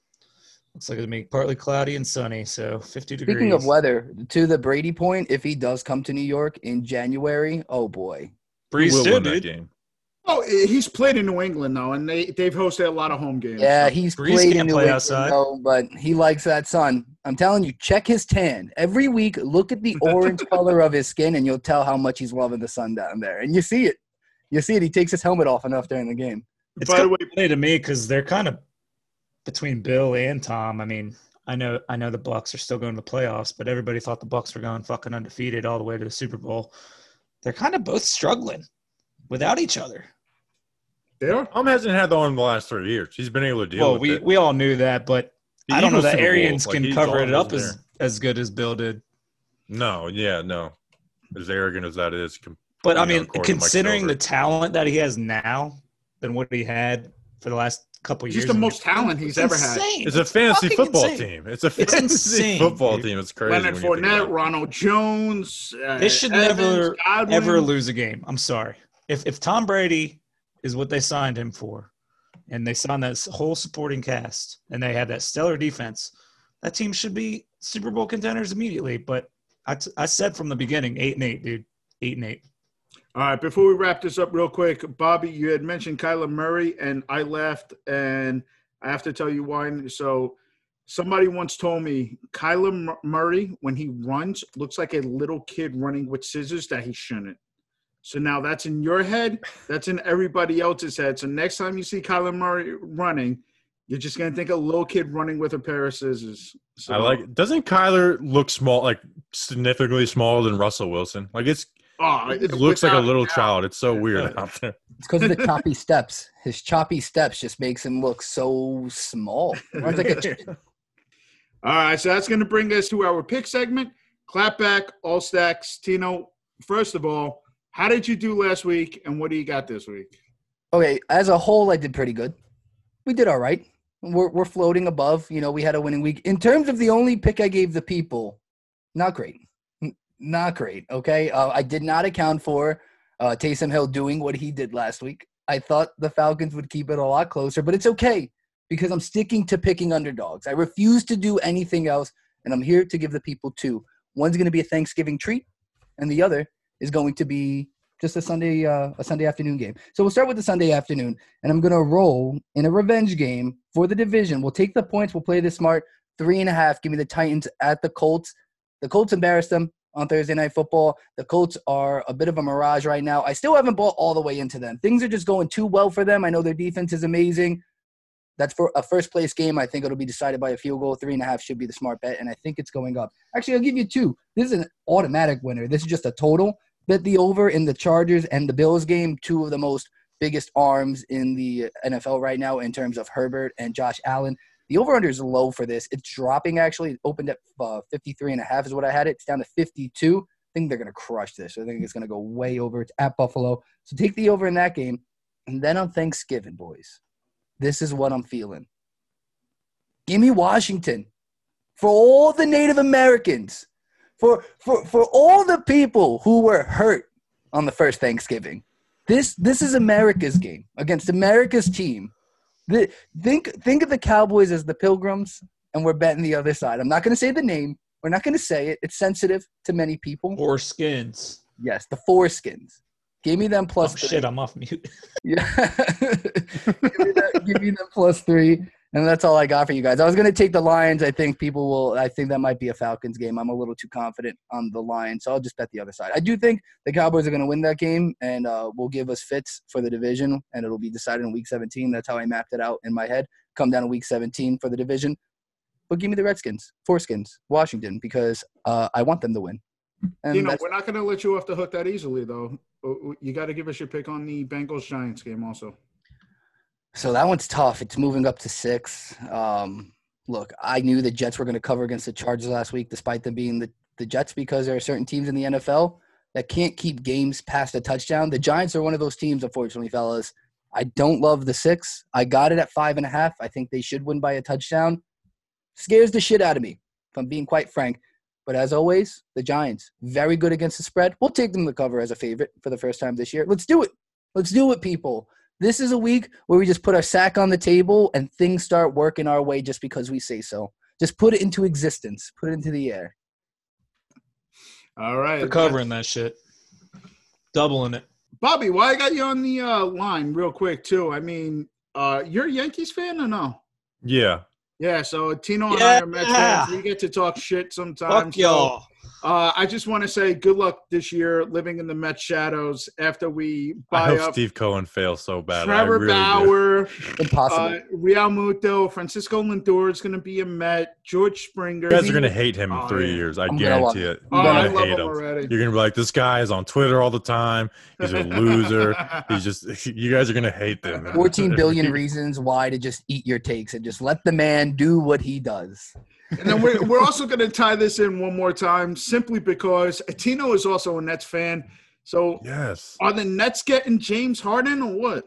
Looks like it'll be partly cloudy and sunny, so fifty degrees. Speaking of weather, to the Brady point, if he does come to New York in January, oh boy. Breeze will too, win that dude. game. Oh, he's played in New England though, and they they've hosted a lot of home games. Yeah, so. he's Breeze played in can't New play England, outside. though, but he likes that sun. I'm telling you, check his tan. Every week, look at the orange color of his skin, and you'll tell how much he's loving the sun down there. And you see it. You see it. He takes his helmet off enough during the game. It's By the kind way, of funny to me because they're kind of between Bill and Tom. I mean, I know I know the Bucks are still going to the playoffs, but everybody thought the Bucks were going fucking undefeated all the way to the Super Bowl. They're kind of both struggling without each other. there. Tom hasn't had that one in the last three years. He's been able to deal Well, with we, it. we all knew that, but The I don't know Eagles that Super Bowl, Arians like, can he's cover all it up there. as, as good as Bill did. No, yeah, no. As arrogant as that is. com- But I you know, mean, according to Mike considering the Silver. talent that he has now than what he had for the last couple He's years, the in most talent he's it's ever had. insane. It's a fantasy fucking football insane. team. It's a It's fantasy insane, football dude. team. It's crazy. Leonard when you think about Fournette, it. Ronald Jones. Uh, They should Evans, never, Godwin. ever lose a game. I'm sorry. If if Tom Brady is what they signed him for, and they signed that s- whole supporting cast, and they had that stellar defense, that team should be Super Bowl contenders immediately. But I, t- I said from the beginning, eight and eight, dude, eight and eight. All right, before we wrap this up real quick, Bobby, you had mentioned Kyler Murray, and I laughed, and I have to tell you why. So somebody once told me Kyler M- Murray, when he runs, looks like a little kid running with scissors that he shouldn't. So now that's in your head. That's in everybody else's head. So next time you see Kyler Murray running, you're just going to think a little kid running with a pair of scissors. So, I like it. Doesn't Kyler look small, like significantly smaller than Russell Wilson? Like it's oh, it looks like a without little doubt. child. It's so weird out there. It's because of the choppy steps. His choppy steps just makes him look so small. Runs like a chicken. All right, so that's going to bring us to our pick segment. Clapback, all stacks. Tino, first of all, how did you do last week, and what do you got this week? Okay, as a whole, I did pretty good. We did all right. We're we're floating above. You know, we had a winning week. In terms of the only pick I gave the people, not great. N- Not great, okay? Uh, I did not account for uh, Taysom Hill doing what he did last week. I thought the Falcons would keep it a lot closer, but it's okay because I'm sticking to picking underdogs. I refuse to do anything else, and I'm here to give the people two. One's going to be a Thanksgiving treat, and the other is going to be just a Sunday uh, a Sunday afternoon game. So we'll start with the Sunday afternoon, and I'm going to roll in a revenge game for the division. We'll take the points. We'll play this smart. Three and a half. Give me the Titans at the Colts. The Colts embarrassed them on Thursday Night Football. The Colts are a bit of a mirage right now. I still haven't bought all the way into them. Things are just going too well for them. I know their defense is amazing. That's for a first-place game. I think it'll be decided by a field goal. Three and a half should be the smart bet, and I think it's going up. Actually, I'll give you two. This is an automatic winner. This is just a total. Bet the over in the Chargers and the Bills game, two of the most biggest arms in the N F L right now in terms of Herbert and Josh Allen. The over-under is low for this. It's dropping, actually. It opened at uh, fifty-three and a half is what I had it. It's down to fifty-two. I think they're going to crush this. I think it's going to go way over. It's at Buffalo. So take the over in that game. And then on Thanksgiving, boys, this is what I'm feeling. Give me Washington. For all the Native Americans. For, for, for all the people who were hurt on the first Thanksgiving. This this is America's game against America's team. The, think think of the Cowboys as the Pilgrims, and we're betting the other side. I'm not going to say the name. We're not going to say it. It's sensitive to many people. Or skins. Yes, the Foreskins. Give me them plus oh, three. Shit, I'm off mute. Yeah. give, me that, give me them plus three. And that's all I got for you guys. I was going to take the Lions. I think people will – I think that might be a Falcons game. I'm a little too confident on the Lions, so I'll just bet the other side. I do think the Cowboys are going to win that game and uh, will give us fits for the division, and it'll be decided in Week seventeen. That's how I mapped it out in my head. Come down to Week seventeen for the division. But give me the Redskins, Foreskins, Washington, because uh, I want them to win. And you know, we're not going to let you off the hook that easily, though. You got to give us your pick on the Bengals-Giants game also. So that one's tough. It's moving up to six. Um, look, I knew the Jets were going to cover against the Chargers last week, despite them being the, the Jets, because there are certain teams in the N F L that can't keep games past a touchdown. The Giants are one of those teams, unfortunately, fellas. I don't love the six. I got it at five and a half. I think they should win by a touchdown. Scares the shit out of me, if I'm being quite frank. But as always, the Giants, very good against the spread. We'll take them to cover as a favorite for the first time this year. Let's do it. Let's do it, people. This is a week where we just put our sack on the table and things start working our way just because we say so. Just put it into existence. Put it into the air. All right. We're covering that shit. Doubling it. Bobby, why I got you on the uh, line real quick, too? I mean, uh, you're a Yankees fan or no? Yeah. Yeah, so Tino and Yeah. I are Mets fans. We get to talk shit sometimes. Fuck y'all. So, uh, I just want to say good luck this year living in the Mets shadows after we I buy hope up Steve Cohen fails so bad. Trevor I really Bauer, Impossible. uh, Real Muto, Francisco Lindor is going to be a Met, George Springer. do. You guys are going to hate him in Oh, three yeah. years. I I'm gonna love guarantee it. it. Oh, You're I going to love hate him him. already. You're going to be like, this guy is on Twitter all the time. He's a loser. He's just – you guys are going to hate them. fourteen billion reasons why to just eat your takes and just let the man do what he does. And then we're, we're also going to tie this in one more time simply because Tino is also a Nets fan. So Yes. are the Nets getting James Harden or what?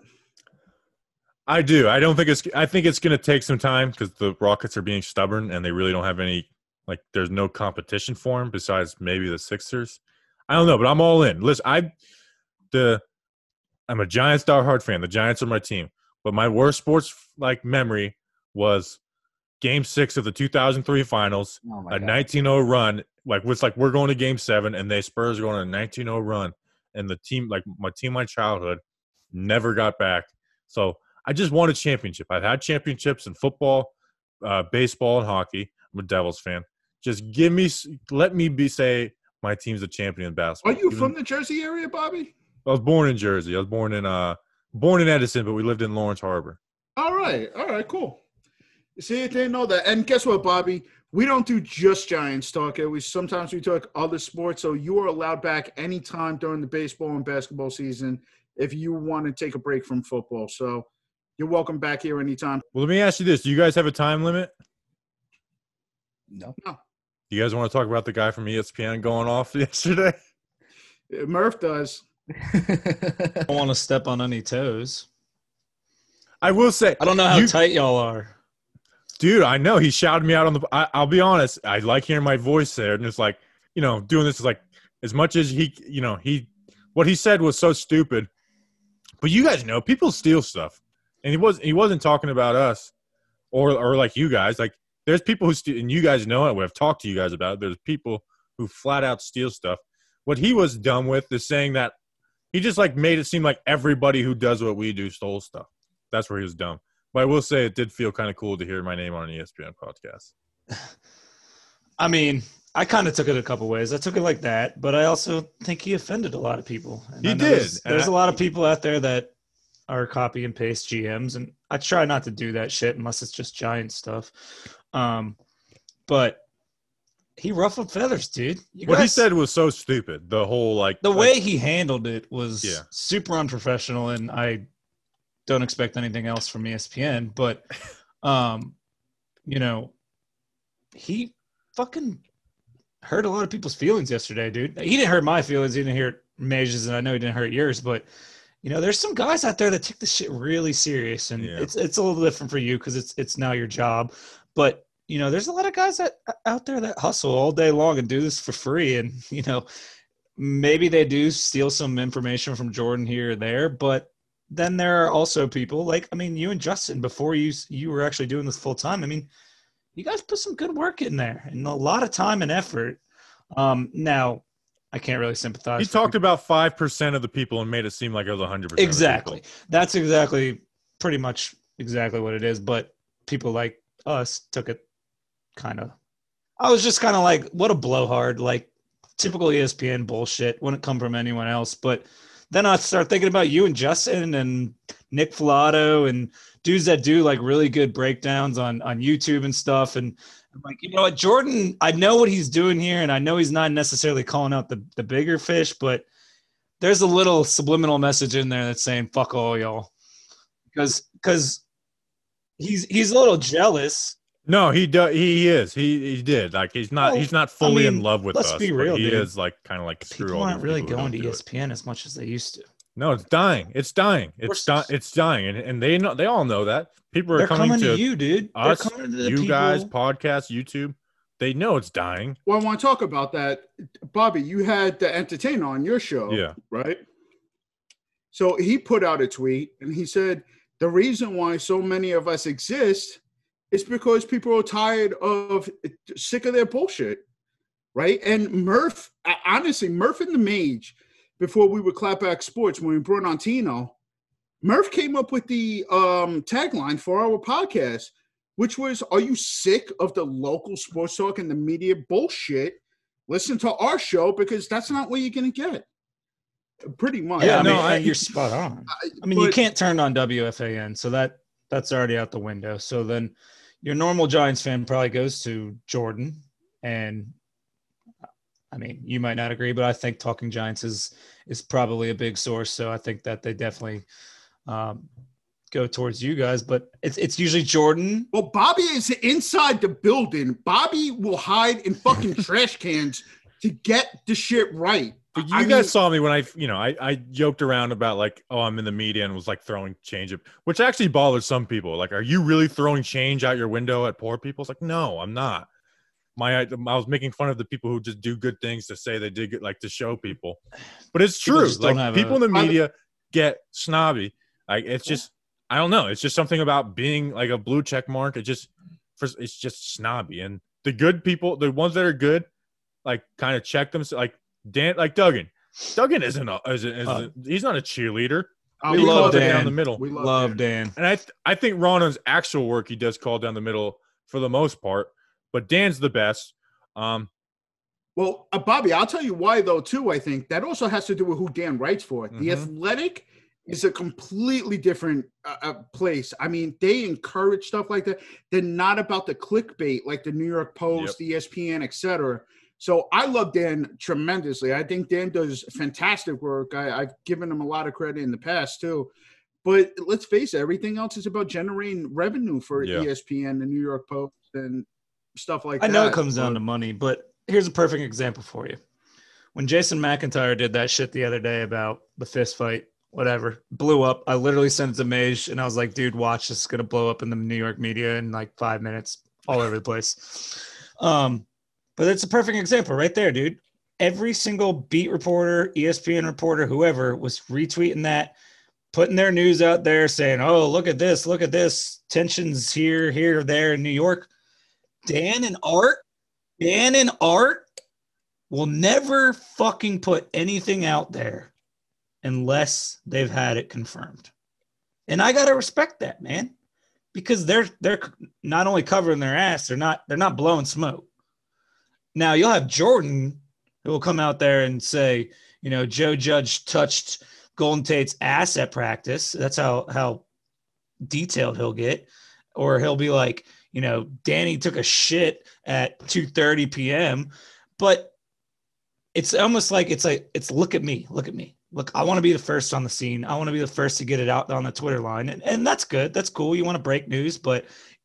I do. I don't think it's – I think it's going to take some time because the Rockets are being stubborn and they really don't have any – like there's no competition for them besides maybe the Sixers. I don't know, but I'm all in. Listen, I the I'm a Giants diehard fan. The Giants are my team. But my worst sports like memory was Game Six of the two thousand three Finals, Oh my a God. nineteen oh run. Like it's like we're going to Game Seven, and they Spurs are going on a nineteen oh run, and the team, like my team, my childhood, never got back. So I just won a championship. I've had championships in football, uh, baseball, and hockey. I'm a Devils fan. Just give me, let me be say my team's a champion in Are basketball. you Even- from the Jersey area, Bobby? I was born in Jersey. I was born in uh born in Edison, but we lived in Lawrence Harbor. All right. All right, cool. See, I didn't know that. And guess what, Bobby? We don't do just Giants talk. We sometimes we talk other sports. So you are allowed back anytime during the baseball and basketball season if you want to take a break from football. So you're welcome back here anytime. Well, let me ask you this: do you guys have a time limit? No. Do you guys want to talk about the guy from E S P N going off yesterday? Murph does. I don't want to step on any toes. I will say, I don't know how you- tight y'all are. dude, I know he shouted me out on the. I, I'll be honest, I like hearing my voice there, and it's like, you know, doing this is like as much as he, you know, he, what he said was so stupid. But you guys know, people steal stuff, and he was he wasn't talking about us, or or like you guys. Like there's people who steal, and you guys know it. I've talked to you guys about it. There's people who flat out steal stuff. What he was dumb with is saying that he just like made it seem like everybody who does what we do stole stuff. That's where he was dumb. But I will say it did feel kind of cool to hear my name on an E S P N podcast. I mean, I kind of took it a couple ways. I took it like that, but I also think he offended a lot of people. And He I know did, There's, and there's I- a lot of people out there that are copy and paste G Ms, and I try not to do that shit unless it's just Giant stuff. Um, but he ruffled feathers, dude. You What he guys- said was so stupid. The whole like the like, way he handled it was Yeah. super unprofessional, and I don't expect anything else from E S P N. But um, you know, he fucking hurt a lot of people's feelings yesterday, dude. He didn't hurt my feelings. He didn't hurt Mage's, and I know he didn't hurt yours. But, you know, there's some guys out there that take this shit really serious. And Yeah. it's it's a little different for you because it's it's now your job. But, you know, there's a lot of guys that out there that hustle all day long and do this for free. And, you know, maybe they do steal some information from Jordan here or there. But then there are also people like, I mean, you and Justin, before you you were actually doing this full time, I mean, you guys put some good work in there and a lot of time and effort. Um, now, I can't really sympathize. He talked people. about five percent of the people and made it seem like it was one hundred percent. Exactly. That's exactly pretty much exactly what it is. But people like us took it kind of – I was just kind of like, what a blowhard, like typical E S P N bullshit. Wouldn't come from anyone else. But then I start thinking about you and Justin and Nick Filato and dudes that do like really good breakdowns on, on YouTube and stuff. And I'm like, you know what, Jordan, I know what he's doing here. And I know he's not necessarily calling out the, the bigger fish, but there's a little subliminal message in there that's saying, fuck all y'all. Because, because he's, he's a little jealous. No, he does. He is. He he did. Like he's not. Well, he's not fully I mean, in love with let's us. be but real, he dude. is like kind of like screw People all aren't these really people who going don't to do E it. S P N as much as they used to. No, it's dying. It's dying. It's course di- it's- it's dying, and, and they know. They all know that. People are They're coming, coming, to, to you, dude. us, They're coming to the you people. guys, podcast, YouTube. They know it's dying. Well, I want to talk about that. Bobby, you had the entertainer on your show, Yeah. right? So he put out a tweet and he said, the reason why so many of us exist is because people are tired of, sick of their bullshit, right? And Murph, honestly, Murph and the Mage, before we would clap back sports, when we brought on Tino, Murph came up with the um, tagline for our podcast, which was, are you sick of the local sports talk and the media bullshit? Listen to our show because that's not what you're going to get. Pretty much. Yeah, I no, mean, I- you're spot on. I mean, you but- can't turn on W F A N, so that that's already out the window. So then your normal Giants fan probably goes to Jordan, and I mean, you might not agree, but I think Talking Giants is is probably a big source. So I think that they definitely um, go towards you guys, but it's it's usually Jordan. Well, Bobby is inside the building. Bobby will hide in fucking trash cans to get the shit right. But you I guys mean- saw me when I, you know, I, I joked around about like, oh, I'm in the media and was like throwing change, up, which actually bothers some people. Like, are you really throwing change out your window at poor people? It's like, no, I'm not. My, I was making fun of the people who just do good things to say they did good, like to show people. But it's People true. just don't Like have people a- in the media get snobby. Like it's just, I don't know. It's just something about being like a blue check mark. It just, it's just snobby. And the good people, the ones that are good, like kind of check them. Like Dan, like Duggan. Duggan isn't a, isn't, isn't Uh, he's not a cheerleader. Uh, We He love calls it Dan. down the middle. We love, Love Dan. Dan. And I th- I think Ronan's actual work he does call down the middle for the most part, but Dan's the best. Um, Well, uh, Bobby, I'll tell you why, though, too, I think. That also has to do with who Dan writes for. The Mhm. Athletic is a completely different uh, uh, place. I mean, they encourage stuff like that. They're not about the clickbait like the New York Post, E S P N, et cetera. So I love Dan tremendously. I think Dan does fantastic work. I, I've given him a lot of credit in the past, too. But let's face it, everything else is about generating revenue for Yeah. E S P N, the New York Post, and stuff like I that. know it comes down But- to money, but here's a perfect example for you. When Jason McIntyre did that shit the other day about the fist fight, whatever, blew up. I literally sent it to Mage, and I was like, dude, watch, this is going to blow up in the New York media in like five minutes, all over the place. Um, but it's a perfect example right there, dude. Every single beat reporter, E S P N reporter, whoever was retweeting that, putting their news out there saying, oh, look at this, look at this, tensions here, here, there in New York. Dan and Art, Dan and Art will never fucking put anything out there unless they've had it confirmed. And I gotta respect that, man, because they're they're not only covering their ass, they're not they're not blowing smoke. Now you'll have Jordan who will come out there and say, you know, Joe Judge touched Golden Tate's ass at practice. That's how how detailed he'll get. Or he'll be like, you know, Danny took a shit at two thirty p.m. But it's almost like it's like it's look at me, look at me. Look, I want to be the first on the scene. I want to be the first to get it out on the Twitter line. And, and that's good. That's cool. You want to break news, but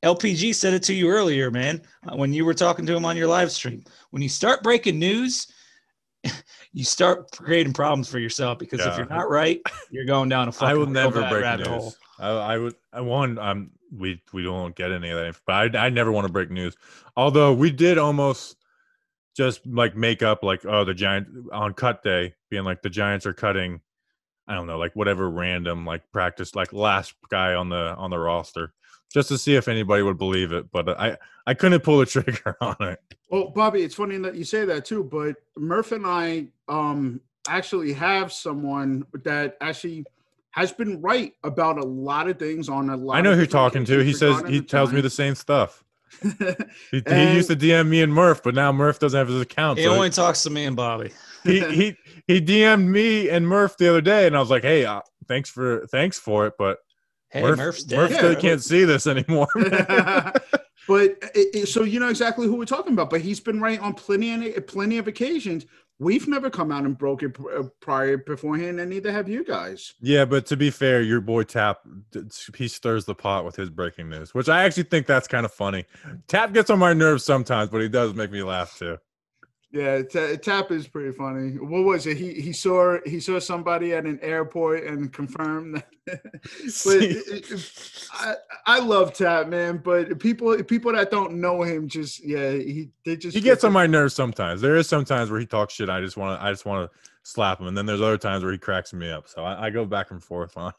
L P G said it to you earlier, man, when you were talking to him on your live stream. When you start breaking news, you start creating problems for yourself because yeah. if you're not right, you're going down a fucking I will never break rabbit news. hole. I, I would. I want. Um, we we don't get any of that, but I I never want to break news. Although we did almost just like make up like oh the Giants on cut day being like the Giants are cutting. I don't know, like whatever random like practice, like last guy on the on the roster, just to see if anybody would believe it. But I I couldn't pull the trigger on it. Well, Bobby, it's funny that you say that too. But Murph and I um actually have someone that actually has been right about a lot of things on a lot. I know of who you're talking to. He says he tells time. me the same stuff. he, he used to D M me and Murph, but now Murph doesn't have his account. He so only talks to me and Bobby. he he he D M'd me and Murph the other day, and I was like, "Hey, uh, thanks for thanks for it, but hey, Murph, Murph's dead. Murph yeah. can't see this anymore." But it, it, so you know exactly who we're talking about. But he's been right on plenty of plenty of occasions. We've never come out and broke it prior beforehand, and neither have you guys. Yeah, but to be fair, your boy Tap, he stirs the pot with his breaking news, which I actually think that's kind of funny. Tap gets on my nerves sometimes, but he does make me laugh too. Yeah, t- Tap is pretty funny. What was it? He he saw he saw somebody at an airport and confirmed that. But it, it, I I love Tap, man. But people people that don't know him just yeah he they just he gets on my nerves sometimes. There is sometimes where he talks shit. I just want to I just want to slap him, and then there's other times where he cracks me up. So I, I go back and forth on.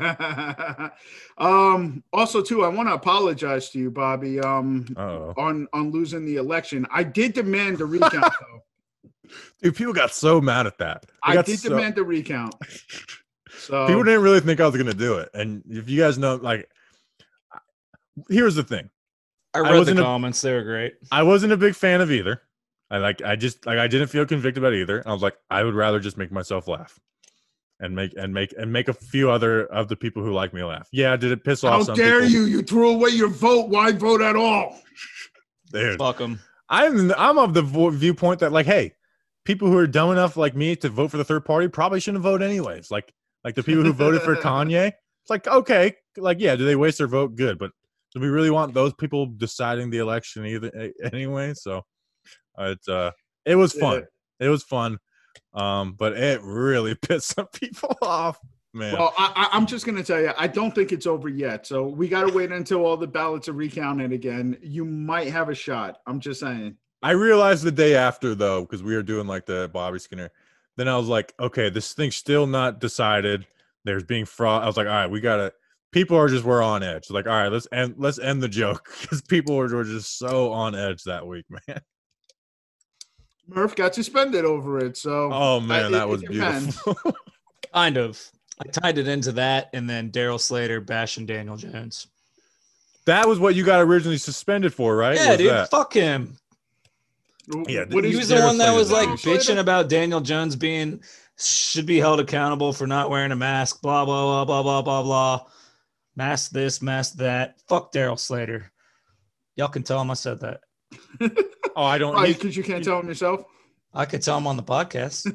um. Also, too, I want to apologize to you, Bobby. Um. Uh-oh. On on losing the election, I did demand a recount. though. Dude, people got so mad at that. They I did so... demand a recount. So people didn't really think I was going to do it, and if you guys know, like, here's the thing. I read I the comments; a, they were great. I wasn't a big fan of either. I like. I just like. I didn't feel convicted about either. I was like, I would rather just make myself laugh, and make and make and make a few other of the people who like me laugh. Yeah, did it piss off? How some dare people? you? You threw away your vote. Why vote at all? Dude, fuck them. I'm I'm of the viewpoint that like, hey, people who are dumb enough like me to vote for the third party probably shouldn't vote anyways. Like like the people who voted for Kanye. It's like okay, like yeah, do they waste their vote? Good, but do we really want those people deciding the election either anyway? So. It uh, it was fun. Yeah. It was fun, um, but it really pissed some people off, man. Well, I, I'm just gonna tell you, I don't think it's over yet. So we got to wait until all the ballots are recounted again. You might have a shot. I'm just saying. I realized the day after though, because we were doing like the Bobby Skinner. Then I was like, okay, this thing's still not decided. There's being fraud. I was like, all right, we gotta. People are just we're on edge. Like, all right, let's end. Let's end the joke because people were, were just so on edge that week, man. Murph got suspended over it, so oh man, I, that it, was it beautiful. Kind of. I tied it into that, and then Daryl Slater bashing Daniel Jones. That was what you got originally suspended for, right? Yeah, was dude, that? fuck him. Yeah, what he was the one that was like bitching about Daniel Jones being should be held accountable for not wearing a mask. Blah blah blah blah blah blah blah. Mask this, mask that. Fuck Daryl Slater. Y'all can tell him I said that. Oh, I don't. Why? Because you can't tell him yourself. I could tell him on the podcast.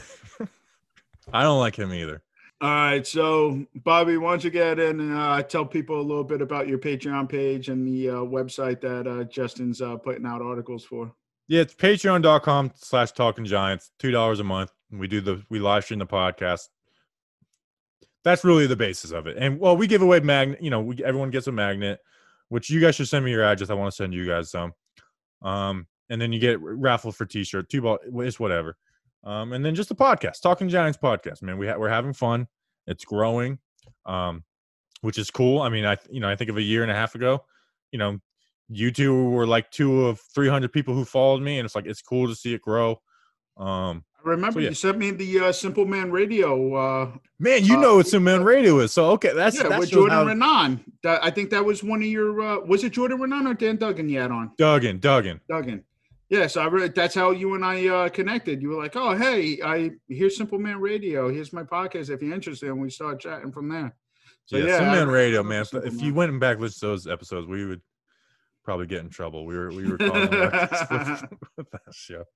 I don't like him either. All right, so Bobby, why don't you get in and uh, tell people a little bit about your Patreon page and the uh, website that uh, Justin's uh, putting out articles for? Yeah, it's patreon.com slash talking giants, two dollars a month. We do the we live stream the podcast. That's really the basis of it. And well, we give away magnet, you know, we, everyone gets a magnet, which you guys should send me your address. I want to send you guys some. Um, and then you get raffle for t-shirt, two ball, it's whatever. Um, and then just the podcast, Talking Giants podcast, man. We ha- we're having fun. It's growing, um, which is cool. I mean, I you know I think of a year and a half ago, you know, you two were like two of three hundred people who followed me, and it's like it's cool to see it grow. Um, I remember so, yeah. you sent me the uh, Simple Man Radio. Uh, man, you know uh, what Simple Man Radio is. So okay, that's yeah, that with Jordan how... Renan. That, I think that was one of your. Uh, was it Jordan Renan or Dan Duggan you had on? Duggan, Duggan, Duggan. Yeah, so I really, that's how you and I uh, connected. You were like, "Oh, hey, I here's Simple Man Radio. Here's my podcast. If you're interested," and we started chatting from there. So yeah, yeah Simple Man I, Radio, man. If, Simple if Man. you went back and listened to those episodes, we would probably get in trouble. We were we were calling with that show.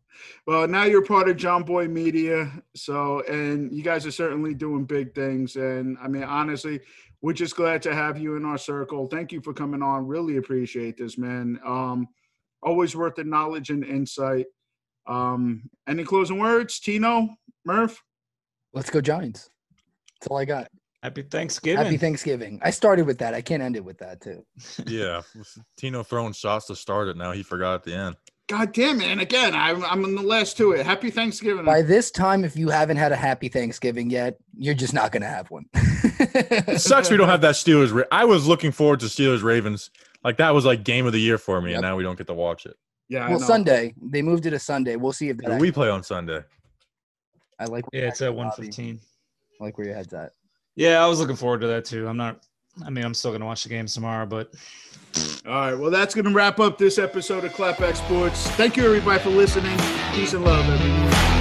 Well, now you're part of John Boy Media, so and you guys are certainly doing big things. And I mean, honestly, we're just glad to have you in our circle. Thank you for coming on. Really appreciate this, man. Um, always worth the knowledge and insight. Um, any closing words, Tino, Murph? Let's go Giants. That's all I got. Happy Thanksgiving. Happy Thanksgiving. I started with that. I can't end it with that too. Yeah, Tino throwing shots to start it. Now he forgot at the end. God damn it. And again, I'm, I'm in the last to it. Happy Thanksgiving. By this time, if you haven't had a happy Thanksgiving yet, you're just not going to have one. It sucks we don't have that Steelers. Ra- I was looking forward to Steelers Ravens. Like that was like game of the year for me, Yep. and now we don't get to watch it. Yeah. I Well, know. Sunday. They moved it to Sunday. We'll see if that. Yeah, we play on Sunday. I like. Yeah, it's at one fifteen. I like where your head's at. Yeah, I was looking forward to that too. I'm not – I mean, I'm still going to watch the games tomorrow, but – All right. Well, that's going to wrap up this episode of Clapback Sports. Thank you, everybody, for listening. Peace and love, everyone.